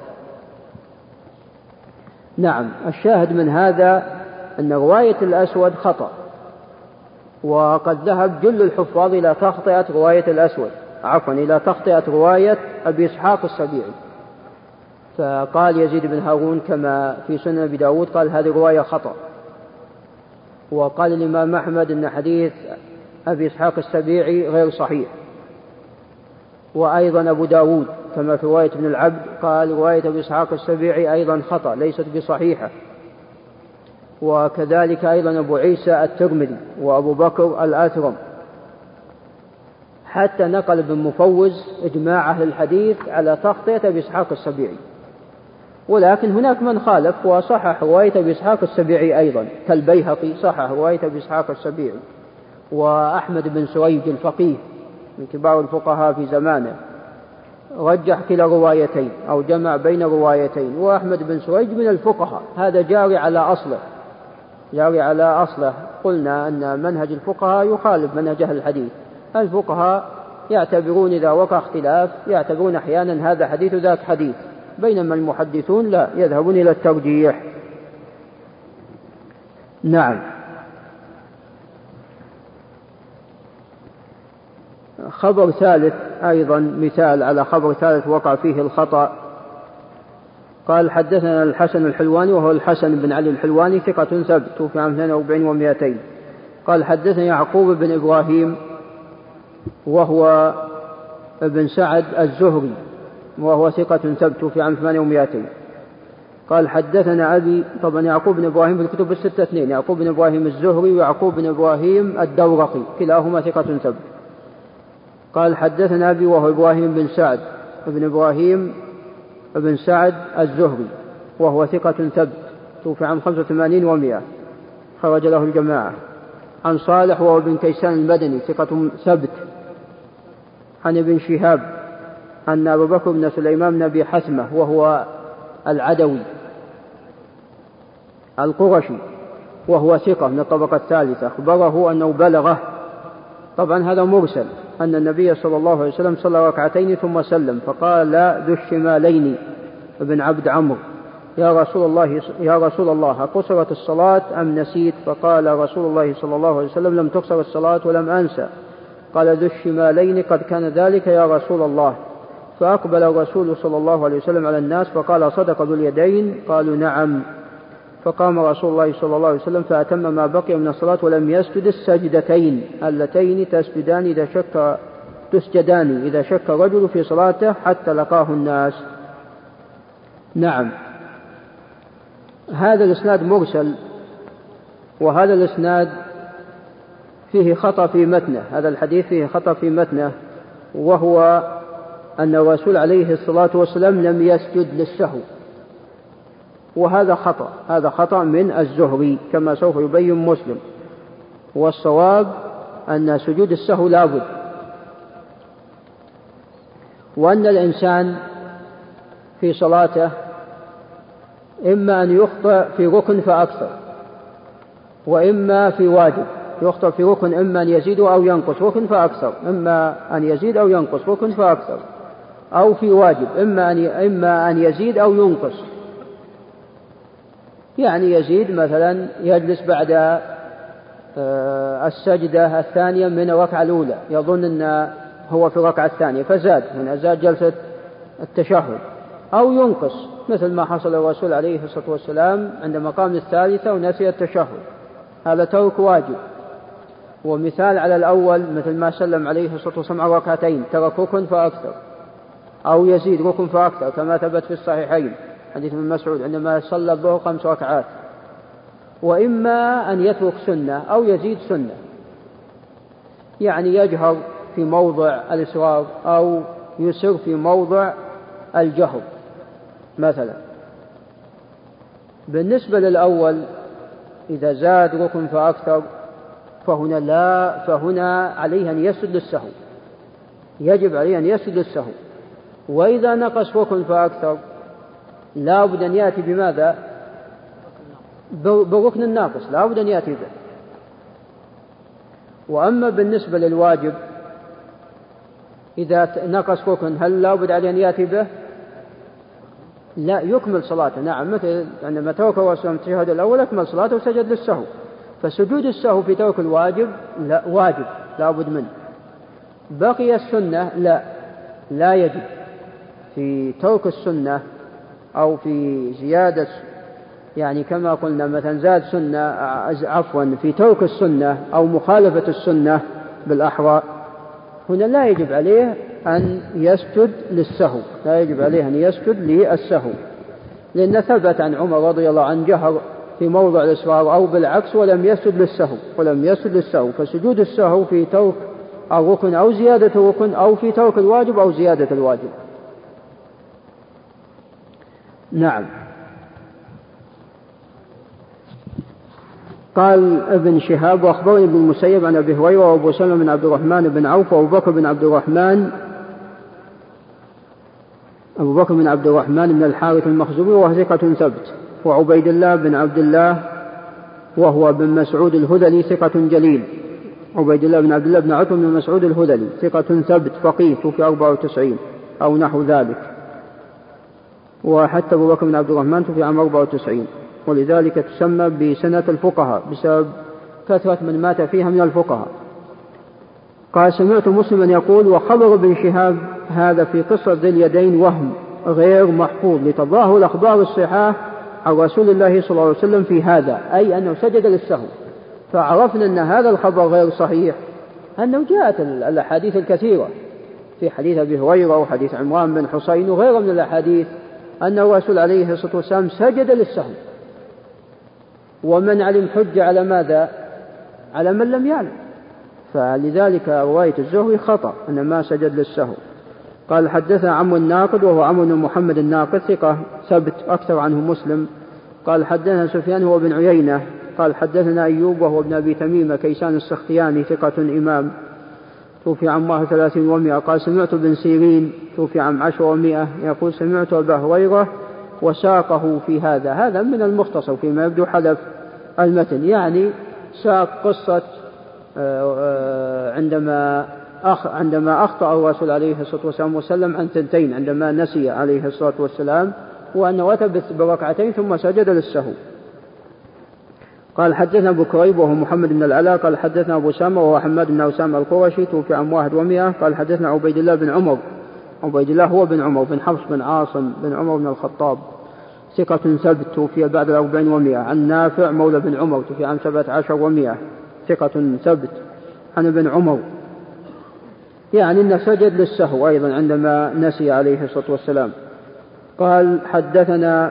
نعم. الشاهد من هذا أن رواية الأسود خطأ، وقد ذهب جل الحفاظ إلى تخطئة رواية الأسود، عفوا إلى تخطئة رواية أبي إسحاق السبيعي. فقال يزيد بن هارون كما في سنن أبي داود قال هذه رواية خطأ. وقال الإمام أحمد أن حديث أبي إسحاق السبيعي غير صحيح. وأيضا أبو داود كما في رواية ابن العبد قال رواية أبي إسحاق السبيعي أيضا خطأ ليست بصحيحة. وكذلك أيضا أبو عيسى الترمذي وأبو بكر الآثرم، حتى نقل ابن مفوز إجماع أهل الحديث على تخطئة أبي إسحاق السبيعي. ولكن هناك من خالف وصحح رواية أبي إسحاق السبيعي أيضا، كالبيهقي صحح رواية أبي إسحاق السبيعي، وأحمد بن سويد الفقيه من كبار الفقهاء في زمانه رجح كلا روايتين أو جمع بين روايتين. وأحمد بن سويد من الفقهاء، هذا جاري على أصله، جاري على أصله. قلنا أن منهج الفقهاء يخالف منهج أهل الحديث. الفقهاء يعتبرون إذا وقع اختلاف يعتبرون أحيانا هذا حديث ذاك حديث، بينما المحدثون لا، يذهبون إلى الترجيح. نعم. خبر ثالث أيضا مثال على خبر ثالث وقع فيه الخطأ. قال حدثنا الحسن الحلواني وهو الحسن بن علي الحلواني ثقة ثبت توفي عام اثنين وأربعين ومئتين. قال حدثنا يعقوب بن إبراهيم وهو ابن سعد الزهري وهو ثقة ثبت توفي عام ثمانية ومئتين. قال حدثنا أبي، طبعا يعقوب بن إبراهيم في الكتب الستة اثنين، يعقوب بن إبراهيم الزهري ويعقوب بن إبراهيم الدورقي كلاهما ثقة ثبت. قال حدثنا أبي وهو إبراهيم بن سعد ابن إبراهيم ابن سعد الزهري وهو ثقة ثبت توفي عام خمسة وثمانين ومئة، خرج له الجماعة. عن صالح وهو ابن كيسان المدني ثقة ثبت. عن ابن شهاب أن أبو بكر بن سليمان بن أبي حثمة وهو العدوي القرشي وهو ثقة من الطبقة الثالثة أخبره أنه بلغه، طبعا هذا مرسل، أن النبي صلى الله عليه وسلم صلى ركعتين ثم سلم فقال ذو الشمالين ابن عبد عمرو يا رسول الله يا رسول الله قصرت الصلاة أم نسيت؟ فقال رسول الله صلى الله عليه وسلم لم تقصر الصلاة ولم أنسى. قال ذو الشمالين قد كان ذلك يا رسول الله. فأقبل الرسول صلى الله عليه وسلم على الناس فقال صدق ذو اليدين؟ قالوا نعم. فقام رسول الله صلى الله عليه وسلم فأتم ما بقي من الصلاة ولم يسجد السجدتين اللتين تسجدان إذا شك تسجدان إذا شك رجل في صلاته حتى لقاه الناس. نعم. هذا الإسناد مرسل، وهذا الإسناد فيه خطأ في متنه، هذا الحديث فيه خطأ في متنه، وهو أن الرسول عليه الصلاة والسلام لم يسجد للسهو، وهذا خطأ، هذا خطأ من الزهري كما سوف يبين مسلم. والصواب أن سجود السهو لابد، وأن الإنسان في صلاته إما أن يخطئ في ركن فأكثر، وإما في واجب. يخطئ في ركن إما أن يزيد أو ينقص ركن فأكثر، إما أن يزيد أو ينقص ركن فأكثر، أو في واجب إما أن إما أن يزيد أو ينقص. يعني يزيد مثلا يجلس بعد السجدة الثانية من الركعة الأولى، يظن أن هو في الركعة الثانية فزاد، من زاد جلسة التشهد، أو ينقص مثل ما حصل الرسول عليه الصلاة والسلام عندما قام الثالثة ونسي التشهد، هذا ترك واجب. ومثال على الأول مثل ما سلم عليه الصلاة والسلام على ركعتين، ترك ركن فأكثر، أو يزيد ركن فأكثر كما ثبت في الصحيحين حديث ابن مسعود عندما صلى الظهر خمس ركعات. وإما أن يترك سنة أو يزيد سنة، يعني يجهر في موضع الإسرار أو يسر في موضع الجهر مثلا. بالنسبة للأول إذا زاد ركن فأكثر فهنا لا فهنا عليه أن يسجد للسهو، يجب عليه أن يسجد للسهو. وإذا نقص ركن فأكثر لا بد أن يأتي بماذا؟ بالركن الناقص، لا بد أن يأتي به. وأما بالنسبة للواجب إذا نقص ركن هل لا بد عليه أن يأتي به؟ لا، يكمل صلاته. نعم، مثل عندما ترك الرسول التشهد الأول أكمل صلاته وسجد للسهو. فسجود السهو في ترك الواجب لا واجب لا بد منه. بقي السنة لا لا يجب. في ترك السنة أو في زيادة، يعني كما قلنا مثلا زاد سنة عفوا في ترك السنة أو مخالفة السنة بالأحرى، هنا لا يجب عليه أن يسجد للسهو، لا يجب عليه أن يسجد للسهو، لأن ثبت عن عمر رضي الله عنه جهر في موضع الإسرار أو بالعكس ولم يسجد للسهو ولم يسجد للسهو. فسجود السهو في ترك الركن أو زيادة الركن، أو في ترك الواجب أو زيادة الواجب. نعم. قال ابن شهاب: وأخبرني ابن المسيب عن أبي هريرة وأبو سلمة بن عبد الرحمن بن عوف وأبو بكر بن عبد الرحمن أبو بكر بن عبد الرحمن بن الحارث المخزومي وهو ثقة ثبت، وعبيد الله بن عبد الله وهو بن مسعود الهذلي ثقة جليل. عبيد الله بن عبد الله بن عتبة بن مسعود الهذلي ثقة ثبت فقيه في أربعة وتسعين أو نحو ذلك، وحتى أبو بكر بن عبد الرحمن في عام أربعة وتسعين، ولذلك تسمى بسنة الفقهاء بسبب كثرة من مات فيها من الفقهاء. قال: سمعت مسلما يقول: وخبر ابن شهاب هذا في قصة ذي اليدين وهم غير محفوظ لتظاهر الأخبار الصحاح عن رسول الله صلى الله عليه وسلم في هذا، أي أنه سجد للسهو. فعرفنا أن هذا الخبر غير صحيح، أنه جاءت الأحاديث الكثيرة في حديث أبي هريرة وحديث عمران بن حسين وغيره من الأحاديث أن الرسول عليه الصلاة والسلام سجد للسهو. ومن علم حج على ماذا؟ على من لم يعلم. فلذلك رواية الزهري خطأ أن ما سجد للسهو. قال: حدثنا عمرو الناقد وهو عمرو بن محمد الناقد ثقة ثبت أكثر عنه مسلم. قال: حدثنا سفيان هو بن عيينة قال: حدثنا أيوب وهو ابن أبي تميم كيسان السختياني ثقة إمام توفي عام واحد وثلاثين ومئة. قال: سمعت بن سيرين توفي عام عشر ومئة يقول: سمعت أبا هريرة وساقه في هذا. هذا من المختصر فيما يبدو حذف المتن، يعني ساق قصة عندما عندما أخطأ الرسول عليه الصلاة والسلام وسلم عن ثنتين عندما نسي عليه الصلاة والسلام، وأنه أتى بركعتين ثم سجد للسهو. قال: حدثنا أبو كريب وهو محمد بن العلاء قال: حدثنا أبو سامة وهو حماد بن أسامة القرشي توفي عام واحد ومئة. قال: حدثنا عبيد الله بن عمر عبيد الله هو بن عمر بن حفص بن عاصم بن عمر بن الخطاب ثقة ثبت توفي بعد الأربعين ومئة. عن نافع مولى بن عمر توفي عام سبعة عشر ومئة ثقة ثبت عن ابن عمر، يعني أنه سجد للسهو أيضا عندما نسي عليه الصلاة والسلام. قال: حدثنا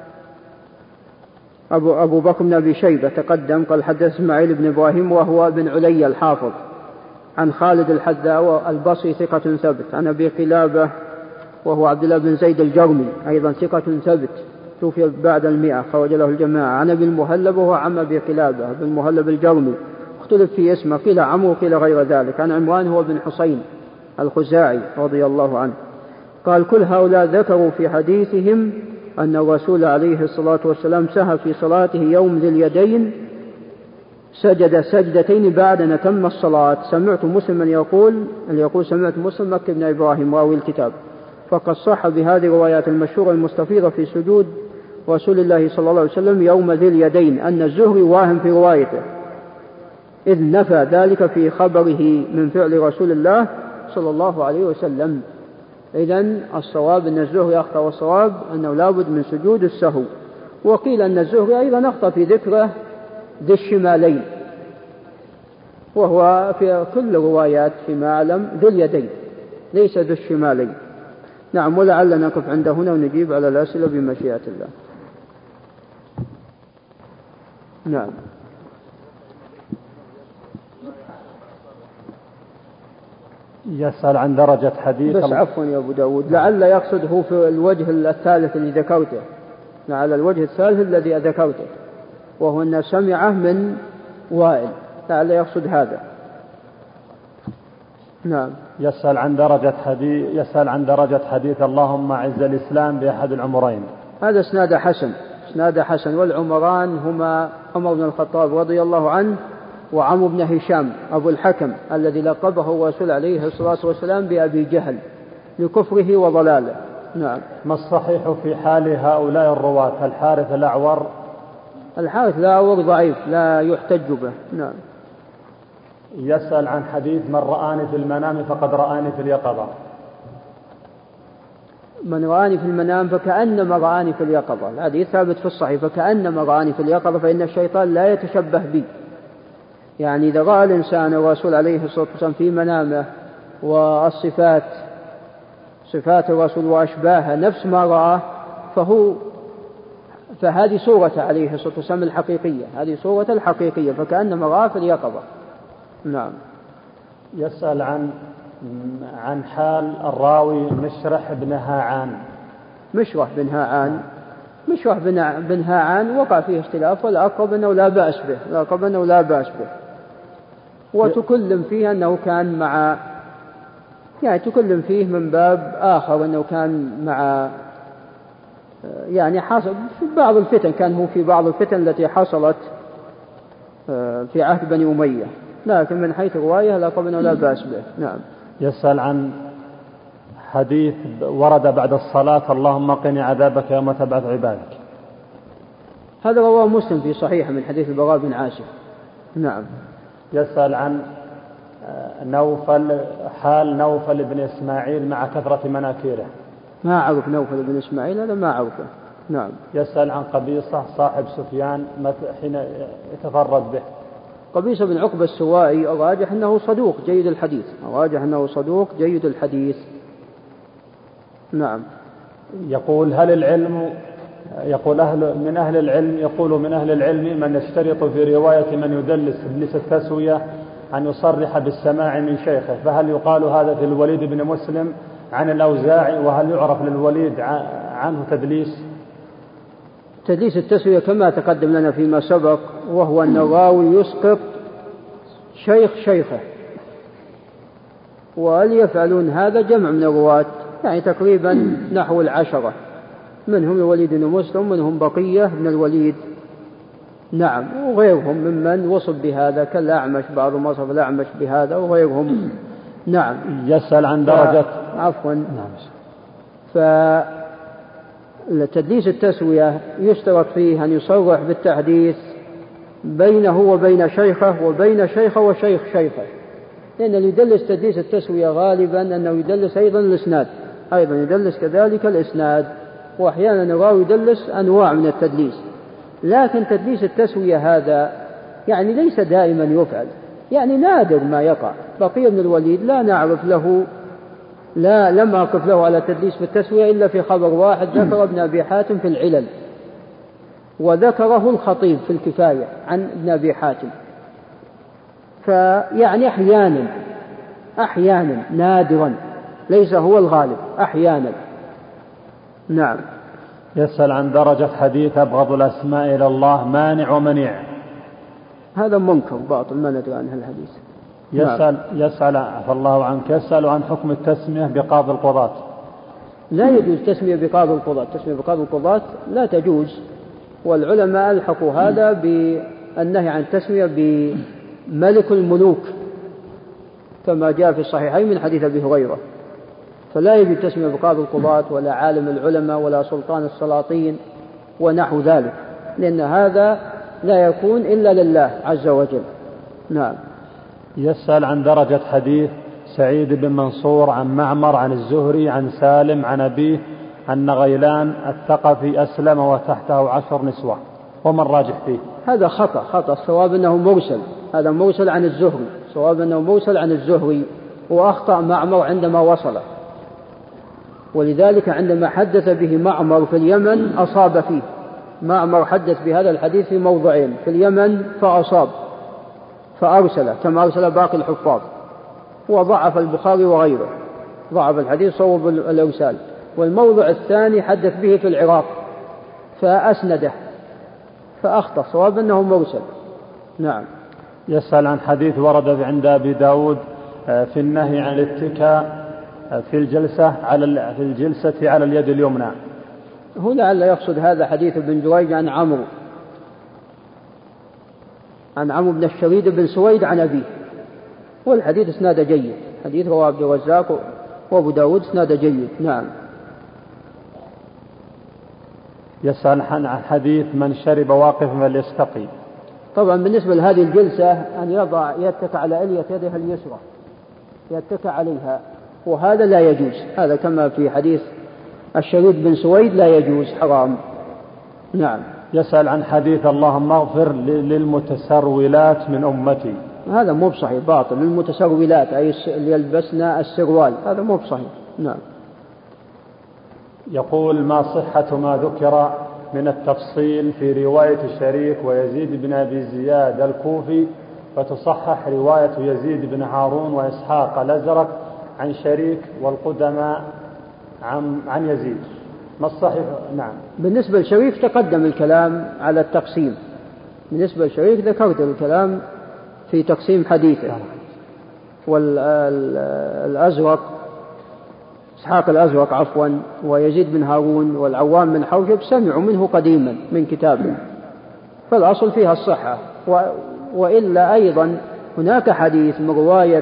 أبو, أبو بكر بن أبي شيبة تقدم. قال: حدث إسماعيل بن إبراهيم وهو بن علي الحافظ عن خالد الحذاء البصري ثقة ثبت عن أبي قلابة وهو عبد الله بن زيد الجرمي أيضا ثقة ثبت توفي بعد المئة خرج له الجماعة. عن أبي المهلب وهو عم أبي قلابة بن المهلب الجرمي اختلف في اسمه، قيل عمرو قيل غير ذلك. عن عمران هو بن حسين الخزاعي رضي الله عنه. قال كل هؤلاء ذكروا في حديثهم أن الرسول عليه الصلاة والسلام سهى في صلاته يوم ذي اليدين سجد سجدتين بعد أن تم الصلاة. سمعت مسلما يقول يقول سمعت مسلم مكي بن إبراهيم راوي الكتاب فقد صح بهذه الروايات المشهورة المستفيضة في سجود رسول الله صلى الله عليه وسلم يوم ذي اليدين أن الزهري واهم في روايته إذ نفى ذلك في خبره من فعل رسول الله صلى الله عليه وسلم. إذن الصواب أن الزهري أخطأ والصواب أنه لابد من سجود السهو. وقيل أن الزهري أيضا أخطأ في ذكره ذي الشمالين وهو في كل روايات فيما أعلم ذي اليدين ليس ذي الشمالين. نعم ولعل نقف عند هنا ونجيب على الأسئلة بمشيئة الله. نعم يسأل عن درجة حديث بس عفوا يا أبو داود لعل يقصد هو في الوجه الثالث الذي ذكرته على الوجه الثالث الذي ذكرته وهو أن سمعه من وائل لعل يقصد هذا. نعم يسأل عن درجة حديث يسأل عن درجة حديث اللهم أعز الإسلام بأحد العمرين. هذا اسناد حسن اسناد حسن والعمران هما عمر بن الخطاب رضي الله عنه وعمرو بن هشام أبو الحكم الذي لقبه الرسول عليه الصلاة والسلام بأبي جهل لكفره وضلاله. نعم. ما الصحيح في حال هؤلاء الرواة؟ الحارث الأعور الحارث الأعور ضعيف لا يحتج به. نعم. يسأل عن حديث من رآني في المنام فقد رآني في اليقظة. من رآني في المنام فكأنما رآني في اليقظة الحديث ثابت في الصحيح فكأنما رآني في اليقظة فإن الشيطان لا يتشبه بي. يعني إذا رأى الإنسان الرسول عليه الصلاة والسلام في منامه والصفات صفات الرسول وأشباهها نفس ما رأى فهو فهذه صورة عليه الصلاة والسلام الحقيقية هذه صورة الحقيقية فكأنما رأى في اليقظة. نعم. يسأل عن عن حال الراوي مشرح بن هاعان. مشرح بن هاعان مشرح بن هاعان وقع فيه اختلاف والأقرب أنه لا بأس به الأقرب أنه لا بأس به وتكلم فيه أنه كان مع يعني تكلم فيه من باب آخر أنه كان مع يعني حصل في بعض الفتن كان هو في بعض الفتن التي حصلت في عهد بني أمية لكن من حيث رواية الأقرب أنه لا بأس به. نعم. يسأل عن حديث ورد بعد الصلاة اللهم قني عذابك يوم تبعث عبادك. هذا رواه مسلم في صحيح من حديث البراء بن عازب. نعم. يسأل عن نوفل حال نوفل بن إسماعيل مع كثرة مناكيره. ما أعرف نوفل بن إسماعيل هذا ما أعرفه. نعم. يسأل عن قبيصة صاحب سفيان حين يتفرد به. قبيصة بن عقبة السوائي الراجح أنه صدوق جيد الحديث الراجح أنه صدوق جيد الحديث. نعم. يقول هل العلم يقول أهل من أهل العلم يقول من أهل العلم من يشترط في رواية من يدلس تدليس التسوية أن يصرح بالسماع من شيخه فهل يقال هذا في الوليد بن مسلم عن الأوزاعي وهل يعرف للوليد عنه تدليس؟ تدليس التسوية كما تقدم لنا فيما سبق وهو أن الراوي يسقط شيخ شيخه وهل يفعلون هذا جمع من الرواة يعني تقريبا نحو العشرة منهم الوليد بن مسلم منهم بقية من الوليد. نعم. وغيرهم ممن وصف بهذا كالأعمش بعض وصف الأعمش بهذا وغيرهم. نعم. يسأل عن درجة ف... عفوا نعم. فتدليس التسوية يشترط فيه أن يصرح بالتحديث بينه وبين شيخه وبين شيخه وشيخ شيخه لأن اللي يدلس تدليس التسوية غالبا أنه يدلس أيضا الإسناد أيضا يدلس كذلك الإسناد وأحيانا الراوي يدلس أنواع من التدليس لكن تدليس التسوية هذا يعني ليس دائما يفعل يعني نادر ما يقع. بقية بن الوليد لا نعرف له لا لم أقف له على تدليس بالتسوية إلا في خبر واحد ذكر ابن أبي حاتم في العلل وذكره الخطيب في الكفاية عن ابن أبي حاتم فيعني أحيانا أحيانا نادرا ليس هو الغالب أحيانا. نعم. يسأل عن درجة حديث أبغض الأسماء إلى الله مانع ومنيع. هذا منكر باطل ما ندري عنه الحديث. يسأل نعم. يسأل عفى الله عنك يسأل عن حكم التسمية بقاضي القضاة. لا يجوز تسمية بقاضي القضاة، تسمية بقاضي القضاة لا تجوز، والعلماء ألحقوا هذا بالنهي عن التسمية بملك الملوك كما جاء في الصحيحين من حديث أبي هريرة، فلا يجوز تسمية بقاضي القضاة ولا عالم العلماء ولا سلطان السلاطين ونحو ذلك، لأن هذا لا يكون إلا لله عز وجل. نعم. يسأل عن درجة حديث سعيد بن منصور عن معمر عن الزهري عن سالم عن أبيه أن غيلان الثقفي أسلم وتحته عشر نسوة، وما الراجح فيه؟ هذا خطأ خطأ الصواب أنه مرسل، هذا مرسل عن الزهري، صواب أنه مرسل عن الزهري، وأخطأ معمر عندما وصله، ولذلك عندما حدث به معمر في اليمن أصاب فيه. معمر حدث بهذا الحديث في موضعين في اليمن فأصاب فأرسل كما أرسل باقي الحفاظ، وضعف البخاري وغيره، ضعف الحديث صوب الإرسال. والموضع الثاني حدث به في العراق فأسنده فأخطأ، صواب أنه مرسل. نعم. يسأل عن حديث ورد عند أبي داود في النهي عن الاتكاء في الجلسة على في الجلسة على اليد اليمنى. هنا لعل يقصد هذا حديث ابن جريج عن عمرو عن عمرو بن الشريد بن سويد عن أبيه، والحديث اسناده جيد، حديث رواه عبد الرزاق وأبو داود اسناده جيد. نعم. يسأل عن حديث من شرب واقفا فليستقي. طبعا بالنسبة لهذه الجلسة أن يضع يتكى على إلية يده اليسرى يتكى عليها، وهذا لا يجوز، هذا كما في حديث الشريد بن سويد لا يجوز، حرام. نعم. يسأل عن حديث اللهم اغفر للمتسرولات من أمتي. هذا مو بصحيح، باطل. للمتسرولات أي اللي يلبسن السروال، هذا مو بصحيح. نعم. يقول ما صحة ما ذكر من التفصيل في رواية شريك ويزيد بن أبي زياد الكوفي، وتصحح رواية يزيد بن هارون وإسحاق الأزرق عن شريك والقدماء عن, عن يزيد، ما الصحيح؟ نعم. بالنسبة لشريك تقدم الكلام على التقسيم، بالنسبة لشريك ذكرت الكلام في تقسيم حديثه. والأزرق إسحاق الأزرق عفوا ويزيد بن هارون والعوام بن حوشب سمعوا منه قديما من كتابه، فالأصل فيها الصحة. و... وإلا أيضا هناك حديث من رواية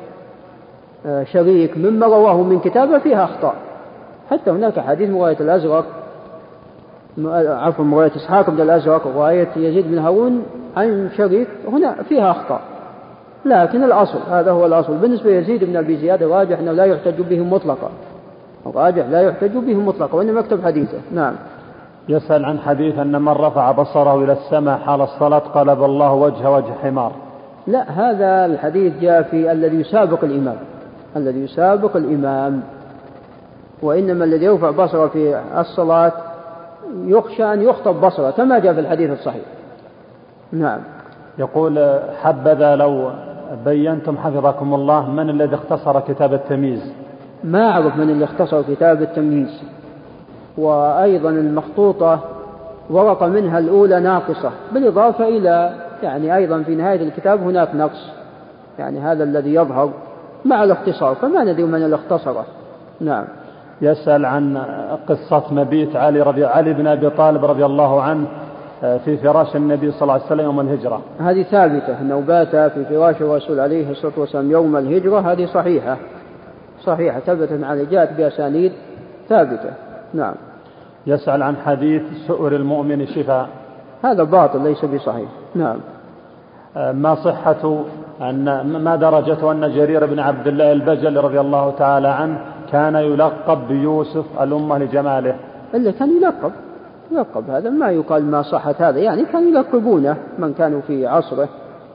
شريك مما رواه من كتابه فيها أخطاء، حتى هناك حديث من رواية الأزرق عفوا من رواية إسحاق بن الأزرق ورواية يزيد بن هارون عن شريك هنا فيها أخطاء، لكن الأصل هذا هو الأصل. بالنسبة يزيد بن أبي زياد الراجح أنه لا يحتج به مطلقا، الراجح لا يحتج به مطلقا وإنما يكتب حديثه. نعم. يسأل عن حديث أن من رفع بصره إلى السماء حال الصلاة قلب الله وجه وجه حمار. لا، هذا الحديث جاء في الذي يسابق الإمام، الذي يسابق الإمام، وإنما الذي يرفع بصره في الصلاة يخشى أن يخطب بصره كما جاء في الحديث الصحيح. نعم. يقول حبذا لو بينتم حفظكم الله من الذي اختصر كتاب التمييز. ما أعرف من اللي اختصر كتاب التمييز، وأيضا المخطوطة ورقة منها الأولى ناقصة، بالإضافة إلى يعني أيضا في نهاية الكتاب هناك نقص، يعني هذا الذي يظهر مع الاختصار، فما ندري من اللي اختصره. نعم. يسأل عن قصة مبيت علي رضي علي بن أبي طالب رضي الله عنه في فراش النبي صلى الله عليه وسلم يوم الهجرة. هذه ثابتة أنه بات في فراش الرسول عليه الصلاة والسلام يوم الهجرة، هذه صحيحة صحيحة ثبتت على جاءت بأسانيد ثابتة. نعم. يسأل عن حديث سؤر المؤمن شفاء. هذا باطل ليس بصحيح. نعم. ما صحة أن ما درجته أن جرير بن عبد الله البجلي رضي الله تعالى عنه كان يلقب بيوسف الأمة لجماله؟ إلا كان يلقب يلقب هذا ما يقال ما صحت هذا، يعني كانوا يلقبونه من كانوا في عصره.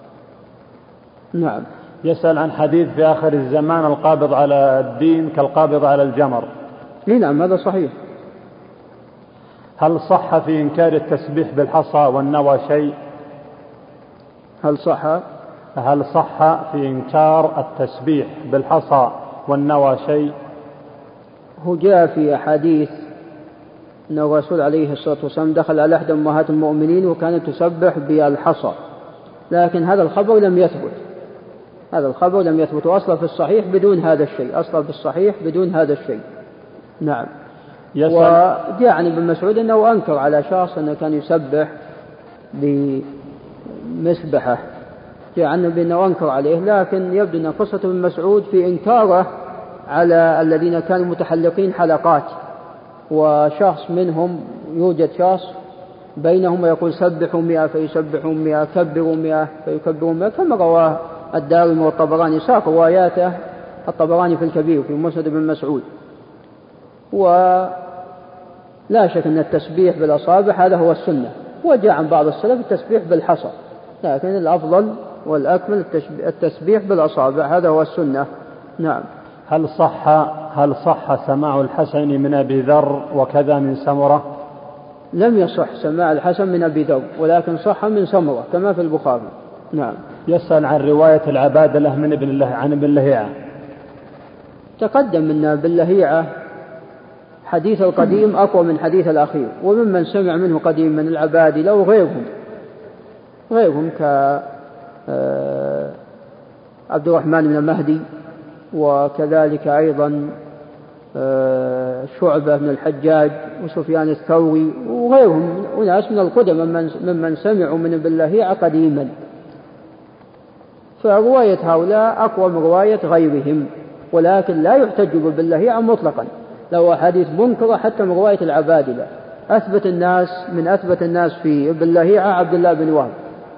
نعم. يسأل عن حديث في آخر الزمان القابض على الدين كالقابض على الجمر. نعم هذا صحيح. هل صح في إنكار التسبيح بالحصى والنوى شيء؟ هل صح هل صح في إنكار التسبيح بالحصى والنوى شيء؟ هو جاء في أحاديث أن الرسول عليه الصلاة والسلام دخل على أحد أمهات المؤمنين وكانت تسبح بالحصى، لكن هذا الخبر لم يثبت، هذا الخبر لم يثبت، وأصلا في الصحيح بدون هذا الشيء، أصلا في الصحيح بدون هذا الشيء. نعم. وجاء عن ابن مسعود أنه أنكر على شخص أنه كان يسبح بمسبحة، جاء عنه بأنه أنكر عليه، لكن يبدو أن قصة ابن مسعود في إنكاره على الذين كانوا متحلقين حلقات، وشخص منهم يوجد شخص بينهم ويقول سبحوا مئة فيسبحوا مئة، كبروا مئة فيكبروا مئة، كما رواه الدارمي والطبراني، ساق رواياته الطبراني في الكبير في مسند ابن مسعود. ولا شك أن التسبيح بالأصابع هذا هو السنة، وجاء عن بعض السلف التسبيح بالحصى، لكن الأفضل والأكمل التسبيح بالأصابع، هذا هو السنة. نعم. هل صح هل صح سماع الحسن من أبي ذر وكذا من سمرة؟ لم يصح سماع الحسن من أبي ذر، ولكن صح من سمرة كما في البخاري. نعم. يسأل عن رواية العبادلة من ابن الله عن ابن لهيعة. تقدم أن ابن لهيعة حديث القديم أقوى من حديث الأخير، وممن سمع منه قديم من العبادلة وغيرهم غيرهم ك عبد الرحمن بن المهدي، وكذلك أيضا شعبة بن الحجاج وسفيان الثوري وغيرهم وناس من القدم ممن سمعوا من ابن لهيعة قديما، فرواية هؤلاء أقوى من رواية غيرهم، ولكن لا يحتج بابن لهيعة مطلقا، لو حديث منكر حتى من رواية العبادلة. أثبت الناس من أثبت الناس في ابن لهيعة عبد الله بن وهب،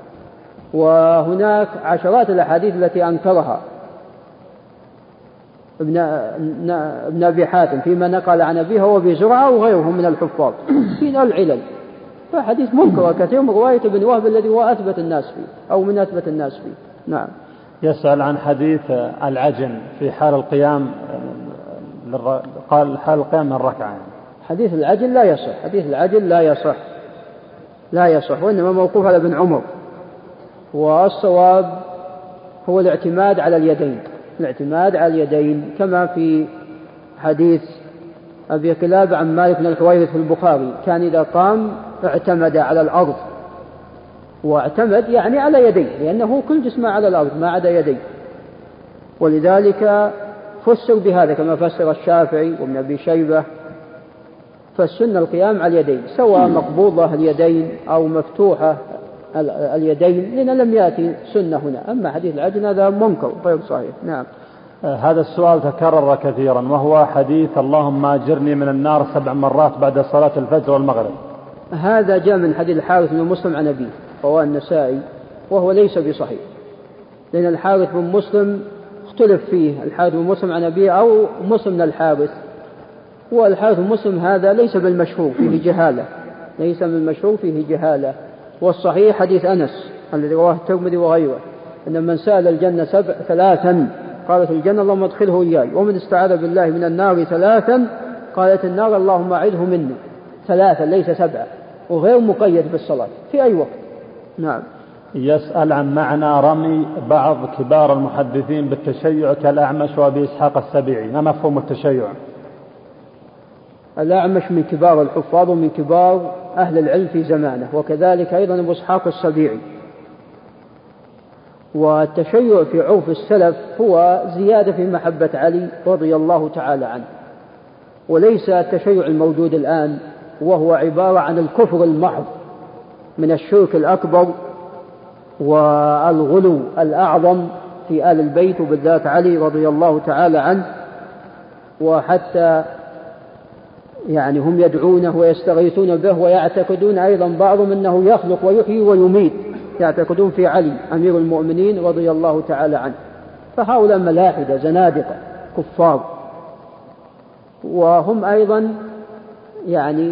وهناك عشرات الأحاديث التي أنكرها ابن ابن أبي حاتم فيما نقل عن أبيه وأبي زرعة وغيرهم من الحفاظ في العلل، فحديث منكر كثير من رواية ابن وهب الذي هو أثبت الناس فيه أو من أثبت الناس فيه. نعم. يسأل عن حديث العجن في حال القيام، قال حال القيام من ركعة. حديث العجل لا يصح، حديث العجل لا يصح لا يصح وإنما موقوف على ابن عمر، والصواب هو الاعتماد على اليدين، الاعتماد على اليدين كما في حديث أبي قلابة عن مالك بن الحويرث في البخاري، كان إذا قام اعتمد على الأرض، واعتمد يعني على يديه، لأنه كل جسمه على الأرض ما عدا يديه، ولذلك فسر بهذا كما فسر الشافعي وابن أبي شيبة. فالسنة القيام على اليدين، سواء مقبوضة اليدين أو مفتوحة اليدين، لأن لم يأتي سنة هنا. أما حديث العجن هذا منكر غير صحيح. نعم. هذا السؤال تكرر كثيرا، وهو حديث اللهم أجرني من النار سبع مرات بعد صلاة الفجر والمغرب. هذا جاء من حديث الحارث بن مسلم عن أبيه رواه النسائي، وهو ليس بصحيح، لأن الحارث بن مسلم اختلف فيه، الحارث بن مسلم عن أبيه أو مسلم من الحارث، والحارث بن مسلم هذا ليس بالمشهور فيه جهالة، ليس من المشهور فيه جهالة. والصحيح حديث أنس الذي رواه الترمذي وغيره، أن من سأل الجنة سبع ثلاثا قالت الجنة اللهم ادخله إياي، ومن استعاذ بالله من النار ثلاثا قالت النار اللهم أعذه مني، ثلاثا ليس سبعة، وغير مقيد بالصلاة في أي وقت. نعم. يسأل عن معنى رمي بعض كبار المحدثين بالتشيع كالأعمش وأبي إسحاق السبيعي، ما مفهوم التشيع؟ الأعمش من كبار الحفاظ ومن كبار أهل العلم في زمانه، وكذلك أيضا أبو إسحاق السبيعي. والتشيع في عرف السلف هو زيادة في محبة علي رضي الله تعالى عنه، وليس التشيع الموجود الآن، وهو عبارة عن الكفر المحض من الشرك الأكبر والغلو الأعظم في آل البيت وبالذات علي رضي الله تعالى عنه. وحتى يعني هم يدعونه ويستغيثون به، ويعتقدون أيضا بعضهم أنه يخلق ويحيي ويميت، يعتقدون في علي أمير المؤمنين رضي الله تعالى عنه. فهؤلاء ملاحدة زنادقة كفار، وهم أيضا يعني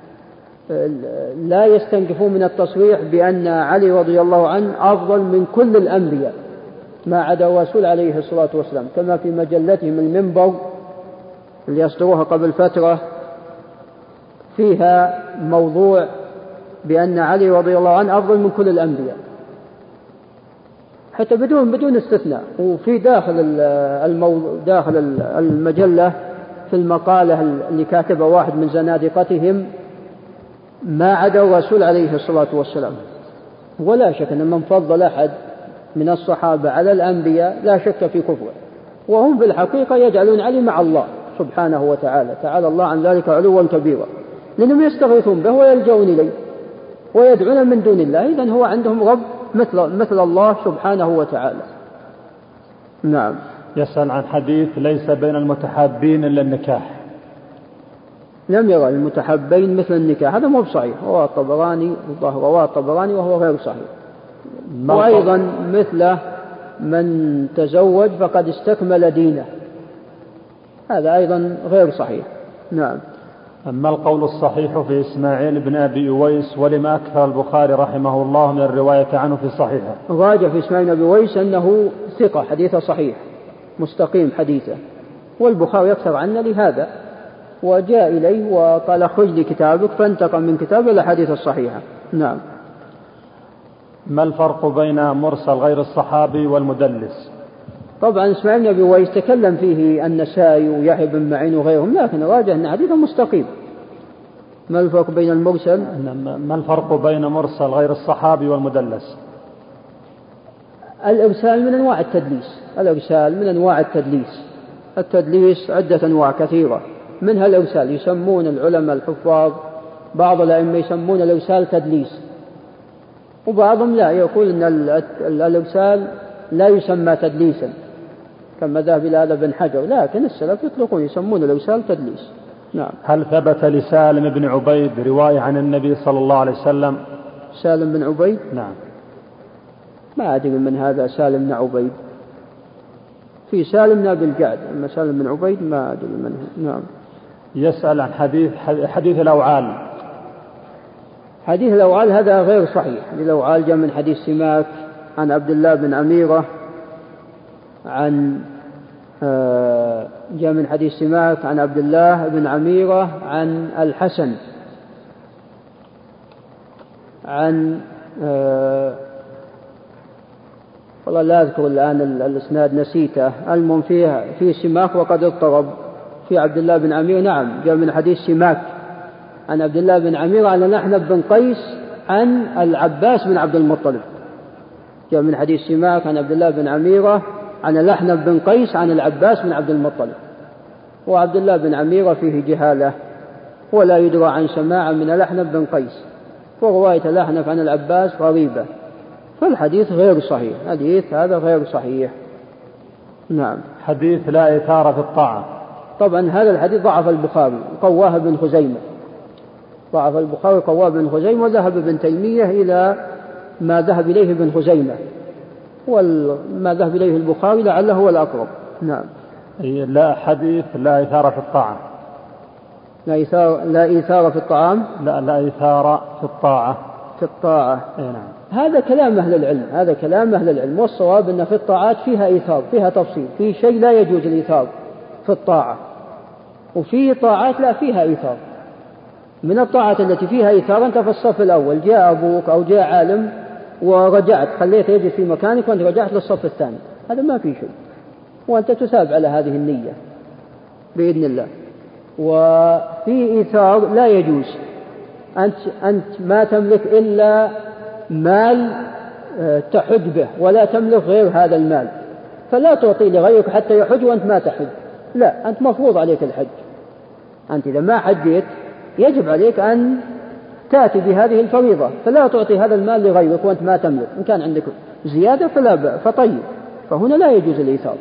لا يستنكفون من التصريح بأن علي رضي الله عنه أفضل من كل الأنبياء ما عدا الرسول عليه الصلاة والسلام، كما في مجلتهم المنبر اللي يصدروها قبل فترة فيها موضوع بأن علي رضي الله عنه أفضل من كل الأنبياء حتى بدون بدون استثناء. وفي داخل الموضوع داخل المجلة في المقالة اللي كاتبه واحد من زنادقتهم ما عدا الرسول عليه الصلاة والسلام. ولا شك أن من فضل أحد من الصحابة على الأنبياء لا شك في كفره، وهم في الحقيقة يجعلون علي مع الله سبحانه وتعالى، تعالى الله عن ذلك علوا كبيرا، لأنهم يستغيثون به ويلجؤون إليه ويدعون من دون الله، إذن هو عندهم رب مثل, مثل الله سبحانه وتعالى. نعم. يسأل عن حديث ليس بين المتحابين إلا النكاح. لم يرى المتحابين مثل النكاح، هذا مو بصحيح، هو الطبراني الظاهر رواه الطبراني وهو غير صحيح. وأيضا مثله من تزوج فقد استكمل دينه، هذا أيضا غير صحيح. نعم. أما القول الصحيح في إسماعيل بن أبي أويس ولما أكثر البخاري رحمه الله من الرواية عنه في صحيحه؟ راجع في إسماعيل بن أبي أويس أنه ثقة حديثه صحيح مستقيم حديثه، والبخاري يكثر عنه لهذا، وجاء إليه وقال اخرج لي كتابك فانتقم من كتاب الأحاديث الصحيحة. نعم. ما الفرق بين مرسل غير الصحابي والمدلس؟ طبعا إسماعيل بن أبي أويس تكلم فيه النسائي ويحيى بن معين وغيرهم، لكن راجع أن حديثه مستقيم. ما الفرق بين المرسل؟ ما الفرق بين مرسل غير الصحابي والمدلس؟ الإرسال من أنواع التدليس، الإرسال من أنواع التدليس، التدليس عدة أنواع كثيرة، منها الإرسال، يسمون العلماء الحفاظ بعض الأئمة يسمون الإرسال تدليس، وبعضهم لا، يقول أن الإرسال لا يسمى تدليسا كما ذهب إلى هذا بن حجر، لكن السلف يطلقون يسمون الإرسال تدليس. نعم. هل ثبت لسالم بن عبيد رواية عن النبي صلى الله عليه وسلم؟ سالم بن عبيد؟ نعم. ما أدري من هذا سالم بن عبيد، في سالم بن أبي الجعد، أما سالم بن عبيد ما أدري منه. نعم. يسأل عن حديث حديث الأوعال. حديث الأوعال هذا غير صحيح، الأوعال جاء من حديث سماك عن عبد الله بن عميرة عن جاء من حديث سماك عن عبد الله بن عميرة عن الحسن عن والله لا أذكر الآن الإسناد نسيته، المهم فيها في سماك وقد اضطرب في عبد الله بن عمير. نعم. جاء من حديث سماك عن عبد الله بن عمير عن الأحنف بن قيس عن العباس بن عبد المطلب. جاء من حديث سماك عن عبد الله بن عميرة عن الأحنف بن قيس عن العباس بن عبد المطلب، وعبد الله بن عميرة فيه جهالة ولا يدرى عن سماع من الأحنف بن قيس، ورواية الأحنف عن العباس غريبة، فالحديث غير صحيح، حديث هذا غير صحيح. نعم. حديث لا إثارة في الطاعة. طبعا هذا الحديث ضعف البخاري، قواه ابن خزيمة، ضعف البخاري قواه ابن خزيمة، وذهب ابن تيمية إلى ما ذهب إليه ابن خزيمة، وما ذهب إليه البخاري لعله هو الأقرب. نعم. لا حديث لا إثارة في الطاعة. لا إثارة, لا إثارة في الطعام. لا لا إثارة في الطاعة. في الطاعة. نعم. هذا كلام أهل العلم، هذا كلام أهل العلم، والصواب أن في الطاعات فيها إيثار، فيها تفصيل، في شيء لا يجوز الإيثار في الطاعة، وفي طاعات لا فيها إيثار. من الطاعات التي فيها إيثار أنت في الصف الأول جاء أبوك أو جاء عالم ورجعت، خليته يجلس في مكانك وأنت رجعت للصف الثاني، هذا ما في شيء، وأنت تثاب على هذه النية بإذن الله. وفي إيثار لا يجوز، أنت, أنت ما تملك إلا مال تحج به ولا تملك غير هذا المال، فلا تعطي لغيرك حتى يحج وأنت ما تحج، لا، أنت مفروض عليك الحج، أنت إذا ما حجيت يجب عليك أن تأتي بهذه الفريضة، فلا تعطي هذا المال لغيرك وأنت ما تملك، إن كان عندك زيادة فلا بأس فطيب، فهنا لا يجوز الإيثار.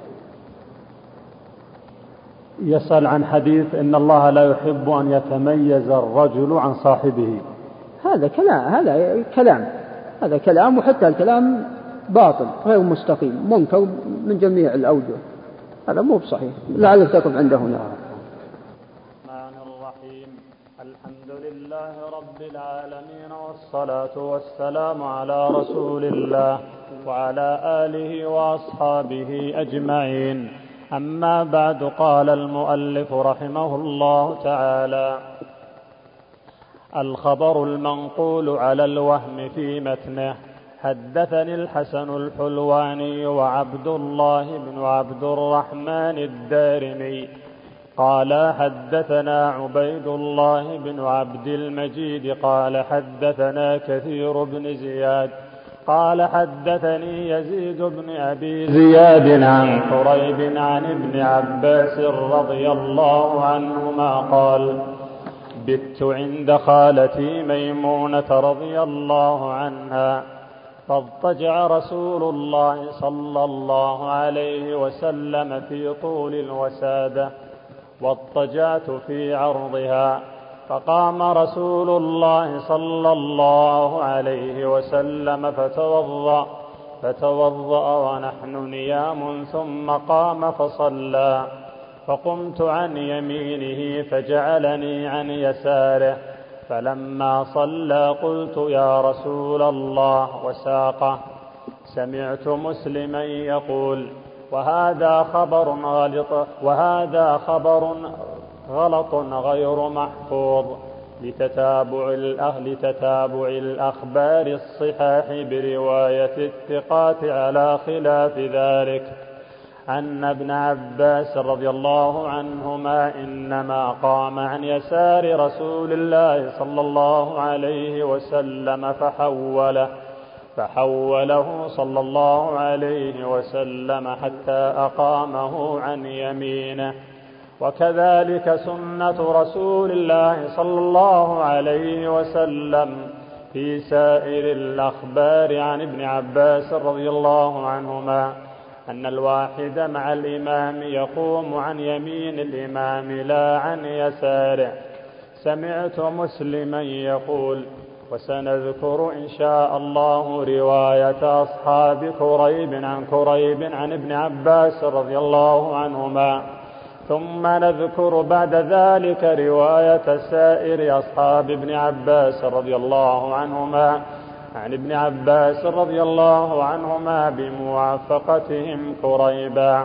يسأل عن حديث إن الله لا يحب أن يتميز الرجل عن صاحبه. هذا كلام، هذا كلام هذا كلام وحتى الكلام باطل غير مستقيم منكر من جميع الأوجه، هذا مو بصحيح، لعلك تقف عنده هنا. الرحمن الرحيم. الحمد لله رب العالمين، والصلاة والسلام على رسول الله وعلى آله وأصحابه أجمعين. أما بعد، قال المؤلف رحمه الله تعالى: الخبر المنقول على الوهم في متنه. حدثني الحسن الحلواني وعبد الله بن عبد الرحمن الدارمي قال حدثنا عبيد الله بن عبد المجيد قال حدثنا كثير بن زياد قال حدثني يزيد بن أبي زياد عن قريب عن ابن عباس رضي الله عنهما قال بت عند خالتي ميمونة رضي الله عنها فاضطجع رسول الله صلى الله عليه وسلم في طول الوسادة واضطجعت في عرضها، فقام رسول الله صلى الله عليه وسلم فتوضأ فتوضأ ونحن نيام، ثم قام فصلى، فقمت عن يمينه فجعلني عن يساره، فلما صلى قلت يا رسول الله وساقه. سمعت مسلما يقول وهذا خبر غلط وهذا خبر غلط غير محفوظ لتتابع الأهل تتابع الأخبار الصحاح برواية الثقات على خلاف ذلك، أن ابن عباس رضي الله عنهما إنما قام عن يسار رسول الله صلى الله عليه وسلم فحوله فحوله صلى الله عليه وسلم حتى أقامه عن يمينه. وكذلك سنة رسول الله صلى الله عليه وسلم في سائر الأخبار عن ابن عباس رضي الله عنهما أن الواحد مع الإمام يقوم عن يمين الإمام لا عن يساره. سمعت مسلما يقول وسنذكر إن شاء الله رواية أصحاب كريب عن كريب عن ابن عباس رضي الله عنهما، ثم نذكر بعد ذلك رواية سائر أصحاب ابن عباس رضي الله عنهما عن ابن عباس رضي الله عنهما بموافقتهم كريبا.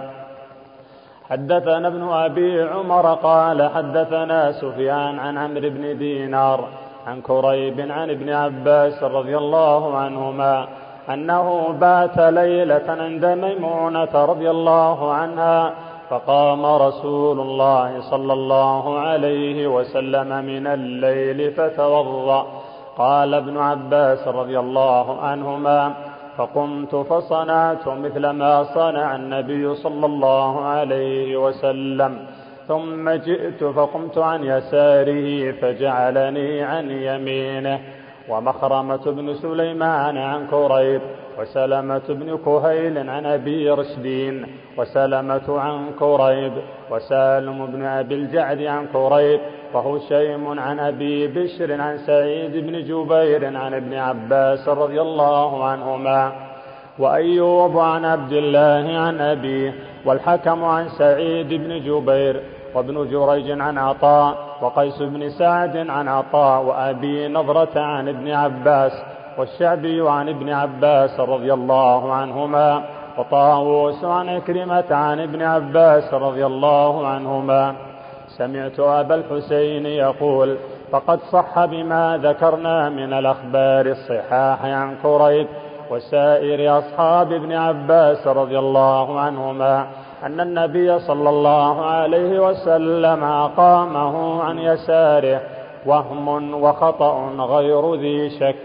حدثنا ابن أبي عمر قال حدثنا سفيان عن عمرو بن دينار عن كريب عن ابن عباس رضي الله عنهما أنه بات ليلة عند ميمونة رضي الله عنها، فقام رسول الله صلى الله عليه وسلم من الليل فتوضأ. قال ابن عباس رضي الله عنهما فقمت فصنعت مثل ما صنع النبي صلى الله عليه وسلم، ثم جئت فقمت عن يساره فجعلني عن يمينه. ومخرمة بن سليمان عن كريب وسلمة بن كهيل عن أبي رشدين وسلمة عن كريب وسالم بن أبي الجعد عن كريب وهشيم عن أبي بشر عن سعيد بن جبير عن ابن عباس رضي الله عنهما، وأيوب عن عبد الله عن أبيه، والحكم عن سعيد بن جبير، وابن جريج عن عطاء، وقيس بن سعد عن عطاء، وأبي نضرة عن ابن عباس، والشعبي عن ابن عباس رضي الله عنهما، وطاووس عن عكرمة عن ابن عباس رضي الله عنهما. سمعت أبا الحسين يقول فقد صح بما ذكرنا من الأخبار الصحاح عن كريب وسائر أصحاب ابن عباس رضي الله عنهما أن النبي صلى الله عليه وسلم أقامه عن يساره، وهم وخطأ غير ذي شك.